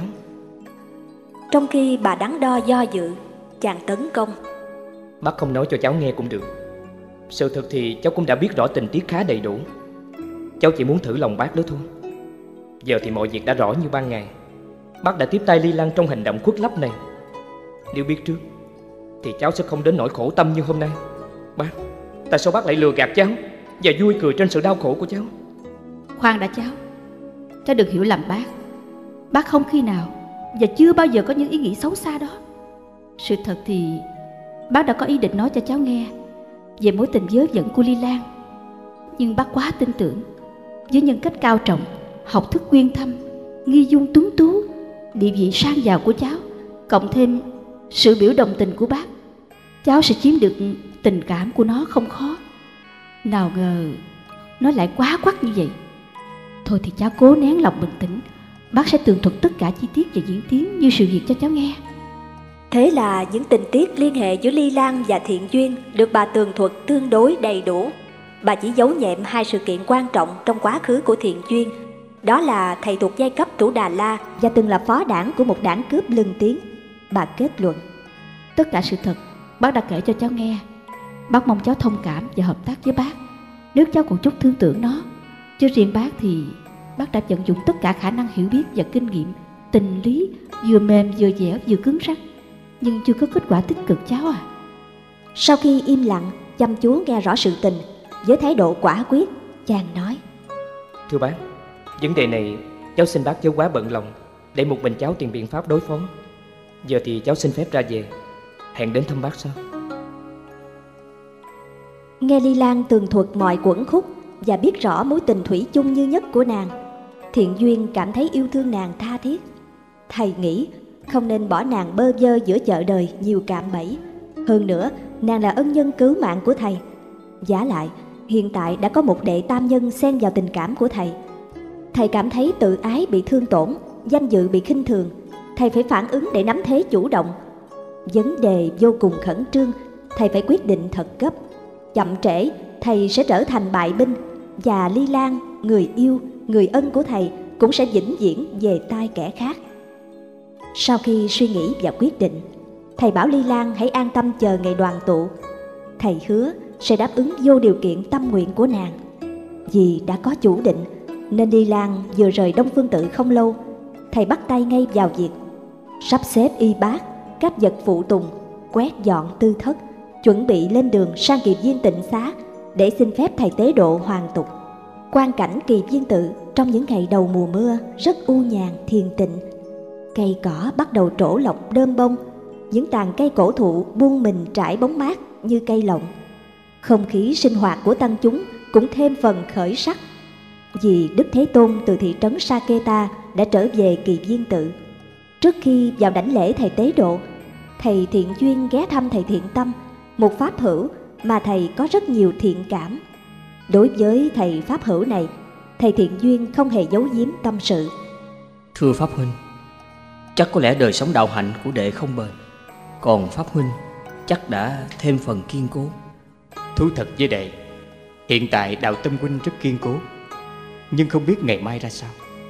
Trong khi bà đắn đo do dự, chàng tấn công: Bác không nói cho cháu nghe cũng được. Sự thật thì cháu cũng đã biết rõ tình tiết khá đầy đủ. cháu chỉ muốn thử lòng bác đó thôi. Giờ thì mọi việc đã rõ như ban ngày. Bác đã tiếp tay Ly Lan trong hành động khuất lấp này. Nếu biết trước thì cháu sẽ không đến nỗi khổ tâm như hôm nay. Bác, tại sao bác lại lừa gạt cháu và vui cười trên sự đau khổ của cháu? Khoan đã cháu, cháu đừng hiểu lầm bác. Bác không khi nào và chưa bao giờ có những ý nghĩ xấu xa đó. Sự thật thì bác đã có ý định nói cho cháu nghe về mối tình vớ vẩn của Ly Lan. Nhưng bác quá tin tưởng với nhân cách cao trọng, học thức uyên thâm, nghi dung tuấn tú, địa vị sang giàu của cháu, cộng thêm sự biểu đồng tình của bác, cháu sẽ chiếm được tình cảm của nó không khó. Nào ngờ nó lại quá quắt như vậy. Thôi thì cháu cố nén lòng bình tĩnh, bác sẽ tường thuật tất cả chi tiết và diễn tiến như sự việc cho cháu nghe. Thế là những tình tiết liên hệ giữa Ly Lan và Thiện Duyên được bà tường thuật tương đối đầy đủ. Bà chỉ giấu nhẹm hai sự kiện quan trọng trong quá khứ của Thiện Duyên. Đó là thầy thuộc giai cấp Thủ Đà La và từng là phó đảng của một đảng cướp lừng tiếng. Bà kết luận: tất cả sự thật bác đã kể cho cháu nghe. Bác mong cháu thông cảm và hợp tác với bác, nếu cháu còn chút thương tưởng nó. Chứ riêng bác thì bác đã vận dụng tất cả khả năng hiểu biết và kinh nghiệm, tình lý, vừa mềm vừa dẻo vừa cứng rắn, nhưng chưa có kết quả tích cực cháu à. Sau khi im lặng chăm chú nghe rõ sự tình, với thái độ quả quyết, chàng nói: thưa bác, vấn đề này cháu xin bác chớ quá bận lòng, để một mình cháu tìm biện pháp đối phó. Giờ thì cháu xin phép ra về, hẹn đến thăm bác sau. Nghe Ly Lan tường thuật mọi quẩn khúc và biết rõ mối tình thủy chung như nhất của nàng, Thiện Duyên cảm thấy yêu thương nàng tha thiết. Thầy nghĩ không nên bỏ nàng bơ vơ giữa chợ đời nhiều cạm bẫy. Hơn nữa, nàng là ân nhân cứu mạng của thầy. Vả lại, hiện tại đã có một đệ tam nhân xen vào tình cảm của thầy. Thầy cảm thấy tự ái bị thương tổn, danh dự bị khinh thường. Thầy phải phản ứng để nắm thế chủ động. Vấn đề vô cùng khẩn trương, thầy phải quyết định thật gấp. Chậm trễ, thầy sẽ trở thành bại binh, và Ly Lan, người yêu, người ân của thầy, cũng sẽ vĩnh viễn về tay kẻ khác. Sau khi suy nghĩ và quyết định, thầy bảo Ly Lan hãy an tâm chờ ngày đoàn tụ. Thầy hứa sẽ đáp ứng vô điều kiện tâm nguyện của nàng. Vì đã có chủ định, nên Ly Lan vừa rời Đông Phương Tự không lâu, thầy bắt tay ngay vào việc sắp xếp y bác, các vật phụ tùng, quét dọn tư thất, chuẩn bị lên đường sang Kỳ Viên Tịnh Xá để xin phép thầy tế độ hoàn tục. Quang cảnh Kỳ Viên Tự trong những ngày đầu mùa mưa rất u nhàn thiền tịnh. Cây cỏ bắt đầu trổ lộc đơm bông, những tàn cây cổ thụ buông mình trải bóng mát như cây lộng. Không khí sinh hoạt của tăng chúng cũng thêm phần khởi sắc, vì Đức Thế Tôn từ thị trấn Saketa đã trở về Kỳ Viên Tự. Trước khi vào đảnh lễ thầy tế độ, thầy Thiện Duyên ghé thăm thầy Thiện Tâm, một pháp hữu mà thầy có rất nhiều thiện cảm. Đối với thầy pháp hữu này, thầy Thiện Duyên không hề giấu giếm tâm sự. Thưa Pháp Huynh, chắc có lẽ đời sống đạo hạnh của đệ không bền, còn Pháp Huynh chắc đã thêm phần kiên cố. Thú thật với đệ, hiện tại đạo tâm huynh rất kiên cố, nhưng không biết ngày mai ra sao.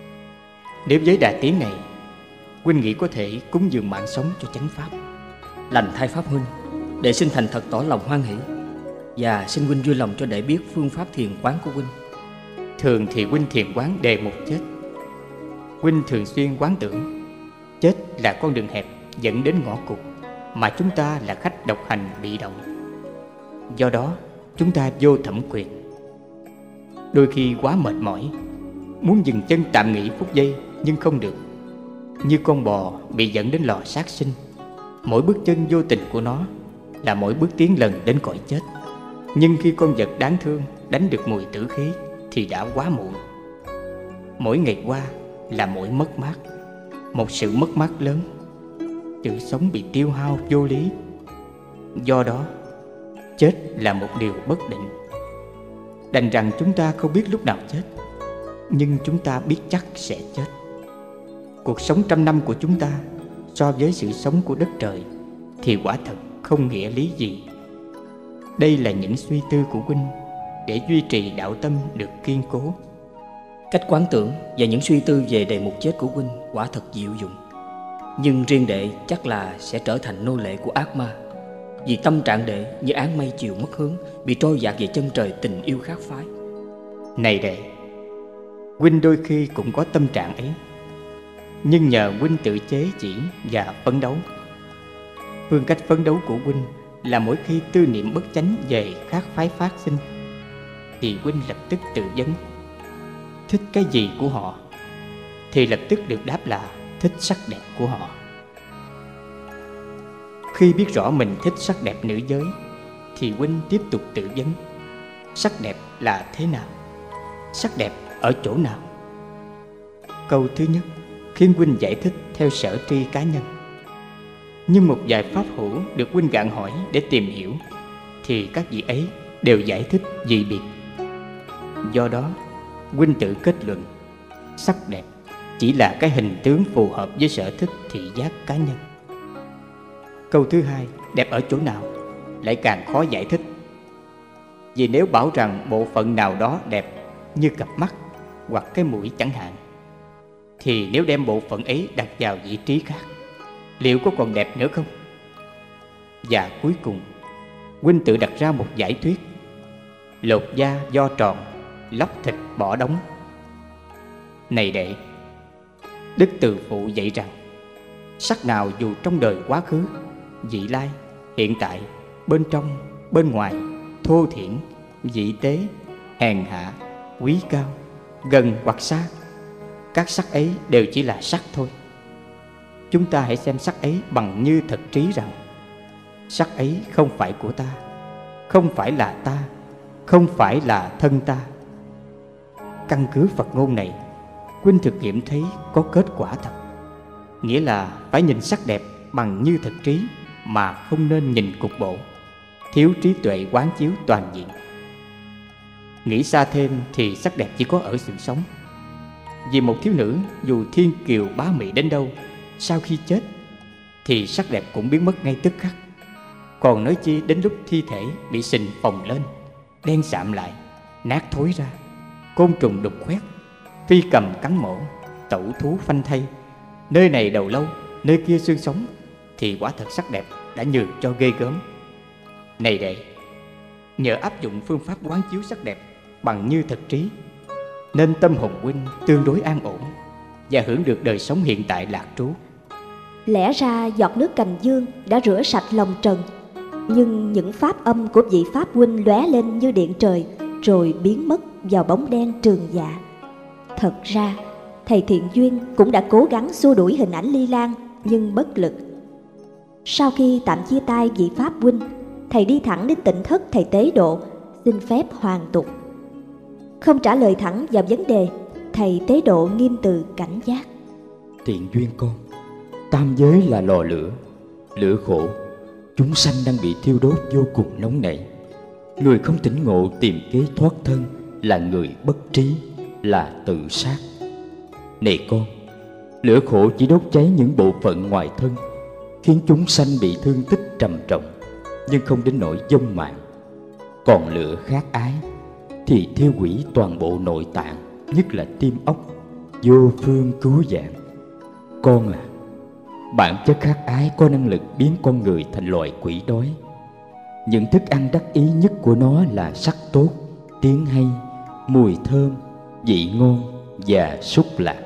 Nếu với đà tiến này, huynh nghĩ có thể cúng dường mạng sống cho chánh pháp. Lành thay Pháp Huynh, đệ xin thành thật tỏ lòng hoan hỷ, và xin huynh vui lòng cho đệ biết phương pháp thiền quán của huynh. Thường thì huynh thiền quán đề một chết. Huynh thường xuyên quán tưởng chết là con đường hẹp dẫn đến ngõ cụt, mà chúng ta là khách độc hành bị động. Do đó chúng ta vô thẩm quyền. Đôi khi quá mệt mỏi, muốn dừng chân tạm nghỉ phút giây nhưng không được. Như con bò bị dẫn đến lò sát sinh, mỗi bước chân vô tình của nó là mỗi bước tiến lần đến cõi chết. Nhưng khi con vật đáng thương đánh được mùi tử khí thì đã quá muộn. Mỗi ngày qua là mỗi mất mát, một sự mất mát lớn. Sự sống bị tiêu hao vô lý. Do đó chết là một điều bất định. Đành rằng chúng ta không biết lúc nào chết, nhưng chúng ta biết chắc sẽ chết. Cuộc sống trăm năm của chúng ta so với sự sống của đất trời thì quả thật không nghĩa lý gì. Đây là những suy tư của huynh để duy trì đạo tâm được kiên cố. Cách quán tưởng và những suy tư về đề mục chết của huynh quả thật diệu dụng. Nhưng riêng đệ chắc là sẽ trở thành nô lệ của ác ma, vì tâm trạng đệ như áng mây chiều mất hướng, bị trôi dạt về chân trời tình yêu khác phái. Này đệ, huynh đôi khi cũng có tâm trạng ấy, nhưng nhờ huynh tự chế chỉ và phấn đấu. Phương cách phấn đấu của huynh là mỗi khi tư niệm bất chánh về khác phái phát sinh, thì huynh lập tức tự vấn thích cái gì của họ, thì lập tức được đáp là thích sắc đẹp của họ. Khi biết rõ mình thích sắc đẹp nữ giới, thì huynh tiếp tục tự vấn sắc đẹp là thế nào, sắc đẹp ở chỗ nào. Câu thứ nhất khiến huynh giải thích theo sở tri cá nhân, nhưng một vài pháp hữu được huynh gạn hỏi để tìm hiểu, thì các vị ấy đều giải thích dị biệt. Do đó huynh tự kết luận sắc đẹp chỉ là cái hình tướng phù hợp với sở thích thị giác cá nhân. Câu thứ hai, đẹp ở chỗ nào, lại càng khó giải thích. Vì nếu bảo rằng bộ phận nào đó đẹp như cặp mắt hoặc cái mũi chẳng hạn, thì nếu đem bộ phận ấy đặt vào vị trí khác, liệu có còn đẹp nữa không? Và cuối cùng, huynh tự đặt ra một giải thuyết lột da do tròn, lóc thịt bỏ đống. Này đệ, Đức Từ Phụ dạy rằng sắc nào dù trong đời quá khứ, vị lai, hiện tại, bên trong, bên ngoài, thô thiển, vị tế, hèn hạ, quý cao, gần hoặc xa, các sắc ấy đều chỉ là sắc thôi. Chúng ta hãy xem sắc ấy bằng như thật trí rằng sắc ấy không phải của ta, không phải là ta, không phải là thân ta. Căn cứ Phật ngôn này, huynh thực nghiệm thấy có kết quả thật, nghĩa là phải nhìn sắc đẹp bằng như thật trí, mà không nên nhìn cục bộ, thiếu trí tuệ quán chiếu toàn diện. Nghĩ xa thêm thì sắc đẹp chỉ có ở sự sống. Vì một thiếu nữ dù thiên kiều bá mị đến đâu, sau khi chết thì sắc đẹp cũng biến mất ngay tức khắc. Còn nói chi đến lúc thi thể bị sình phồng lên, đen sạm lại, nát thối ra, côn trùng đục khoét, phi cầm cắn mổ, tẩu thú phanh thây, nơi này đầu lâu, nơi kia xương sống, thì quả thật sắc đẹp đã nhường cho ghê gớm. Này đệ, nhờ áp dụng phương pháp quán chiếu sắc đẹp bằng như thật trí, nên tâm hồn huynh tương đối an ổn và hưởng được đời sống hiện tại lạc trú. Lẽ ra giọt nước cành dương đã rửa sạch lòng trần, nhưng những pháp âm của vị pháp huynh lóe lên như điện trời, rồi biến mất vào bóng đen trường dạ. Thật ra thầy Thiện Duyên cũng đã cố gắng xua đuổi hình ảnh Ly Lan, nhưng bất lực. Sau khi tạm chia tay vị pháp huynh, thầy đi thẳng đến tỉnh thất thầy Tế Độ, xin phép hoàn tục. Không trả lời thẳng vào vấn đề, thầy Tế Độ nghiêm từ cảnh giác. Thiện Duyên con, tam giới là lò lửa, lửa khổ, chúng sanh đang bị thiêu đốt vô cùng nóng nảy. Người không tỉnh ngộ tìm kế thoát thân là người bất trí, là tự sát. Này con, lửa khổ chỉ đốt cháy những bộ phận ngoài thân, khiến chúng sanh bị thương tích trầm trọng, nhưng không đến nỗi vong mạng. Còn lửa khát ái thì thiêu hủy toàn bộ nội tạng, nhất là tim óc, vô phương cứu vãn. Con à, bản chất khát ái có năng lực biến con người thành loài quỷ đói. Những thức ăn đắc ý nhất của nó là sắc tốt, tiếng hay, mùi thơm, vị ngon và xúc lạc.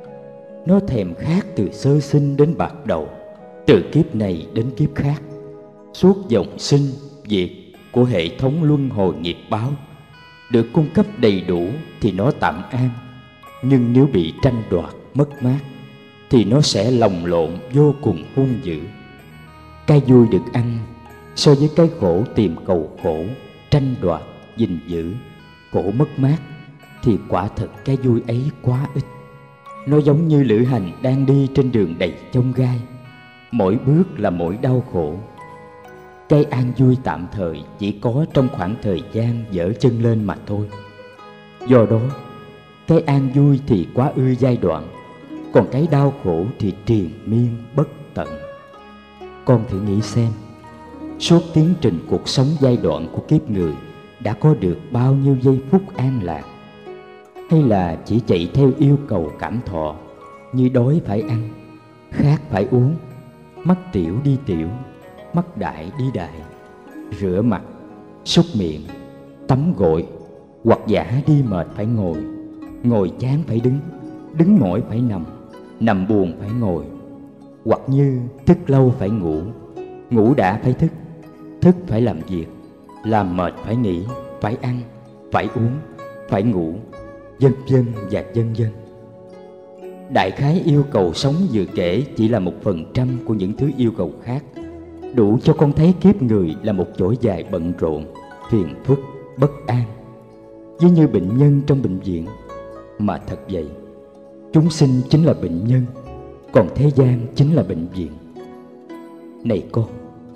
Nó thèm khát từ sơ sinh đến bạc đầu, từ kiếp này đến kiếp khác. Suốt dòng sinh diệt của hệ thống luân hồi nghiệp báo được cung cấp đầy đủ thì nó tạm an, nhưng nếu bị tranh đoạt mất mát thì nó sẽ lồng lộn vô cùng hung dữ. Cái vui được ăn so với cái khổ tìm cầu khổ, tranh đoạt, gìn giữ, khổ mất mát, thì quả thật cái vui ấy quá ít. Nó giống như lữ hành đang đi trên đường đầy chông gai, mỗi bước là mỗi đau khổ. Cái an vui tạm thời chỉ có trong khoảng thời gian dở chân lên mà thôi. Do đó, cái an vui thì quá ư giai đoạn, còn cái đau khổ thì triền miên bất tận. Con thử nghĩ xem, suốt tiến trình cuộc sống giai đoạn của kiếp người đã có được bao nhiêu giây phút an lạc, hay là chỉ chạy theo yêu cầu cảm thọ, như đói phải ăn, khát phải uống, mắc tiểu đi tiểu, mắc đại đi đại, rửa mặt, súc miệng, tắm gội, hoặc giả đi mệt phải ngồi, ngồi chán phải đứng, đứng mỏi phải nằm, nằm buồn phải ngồi. Hoặc như thức lâu phải ngủ, ngủ đã phải thức, thức phải làm việc, làm mệt phải nghỉ, phải ăn, phải uống, phải ngủ, vân vân và vân vân. Đại khái yêu cầu sống vừa kể chỉ là một phần trăm của những thứ yêu cầu khác, đủ cho con thấy kiếp người là một chuỗi dài bận rộn, phiền phức, bất an, giống như bệnh nhân trong bệnh viện. Mà thật vậy, chúng sinh chính là bệnh nhân, còn thế gian chính là bệnh viện. Này con,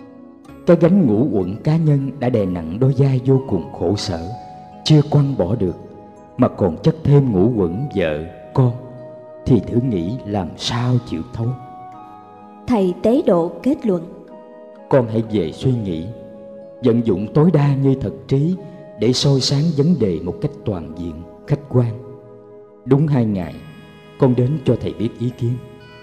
cái gánh ngũ uẩn cá nhân đã đè nặng đôi vai vô cùng khổ sở, chưa quăng bỏ được, mà còn chất thêm ngũ uẩn vợ, con, thì thử nghĩ làm sao chịu thấu. Thầy Tế Độ kết luận: Con hãy về suy nghĩ, vận dụng tối đa như thật trí để soi sáng vấn đề một cách toàn diện, khách quan. Đúng hai ngày, con đến cho thầy biết ý kiến.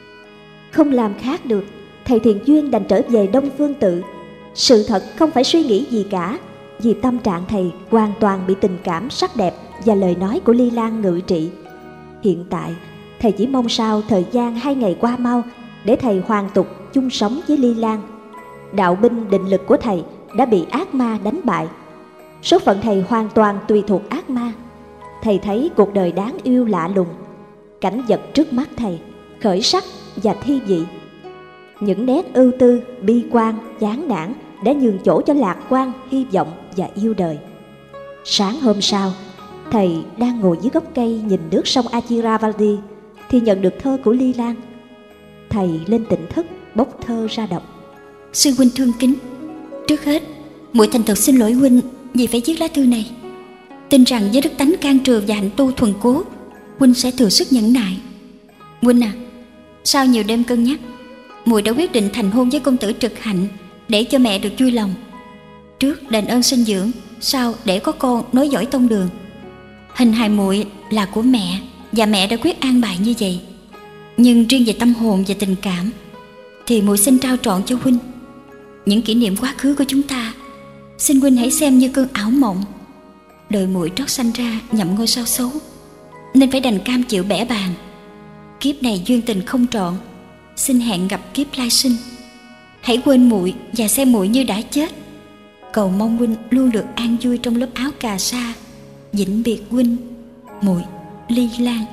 Không làm khác được, thầy Thiện Duyên đành trở về Đông Phương Tự. Sự thật không phải suy nghĩ gì cả, vì tâm trạng thầy hoàn toàn bị tình cảm sắc đẹp và lời nói của Ly Lan ngự trị. Hiện tại, thầy chỉ mong sao thời gian hai ngày qua mau để thầy hoàn tục chung sống với Ly Lan. Đạo binh định lực của thầy đã bị ác ma đánh bại. Số phận thầy hoàn toàn tùy thuộc ác ma. Thầy thấy cuộc đời đáng yêu lạ lùng, cảnh vật trước mắt thầy khởi sắc và thi vị. Những nét ưu tư, bi quan, chán nản đã nhường chỗ cho lạc quan, hy vọng và yêu đời. Sáng hôm sau, thầy đang ngồi dưới gốc cây nhìn nước sông Achiravati thì nhận được thơ của Ly Lan. Thầy lên tỉnh thức bốc thơ ra đọc: Sư huynh thương kính, trước hết muội thành thật xin lỗi huynh vì phải viết lá thư này. Tin rằng với đức tánh can trường và hạnh tu thuần cố, huynh sẽ thừa sức nhẫn nại. Huynh à, sau nhiều đêm cân nhắc, muội đã quyết định thành hôn với công tử Trực Hạnh để cho mẹ được vui lòng. Trước đền ơn sinh dưỡng, sau để có con nối dõi tông đường. Hình hài muội là của mẹ và mẹ đã quyết an bài như vậy. Nhưng riêng về tâm hồn và tình cảm thì muội xin trao trọn cho huynh. Những kỷ niệm quá khứ của chúng ta, xin huynh hãy xem như cơn ảo mộng. Đời muội trót sanh ra nhậm ngôi sao xấu, nên phải đành cam chịu bẽ bàng. Kiếp này duyên tình không trọn, xin hẹn gặp kiếp lai sinh. Hãy quên muội và xem muội như đã chết. Cầu mong huynh luôn được an vui trong lớp áo cà sa. Vĩnh biệt huynh, muội Ly Lan.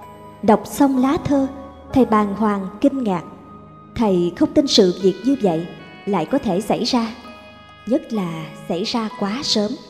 Đọc xong lá thơ, thầy bàng hoàng kinh ngạc. Thầy không tin sự việc như vậy lại có thể xảy ra, nhất là xảy ra quá sớm.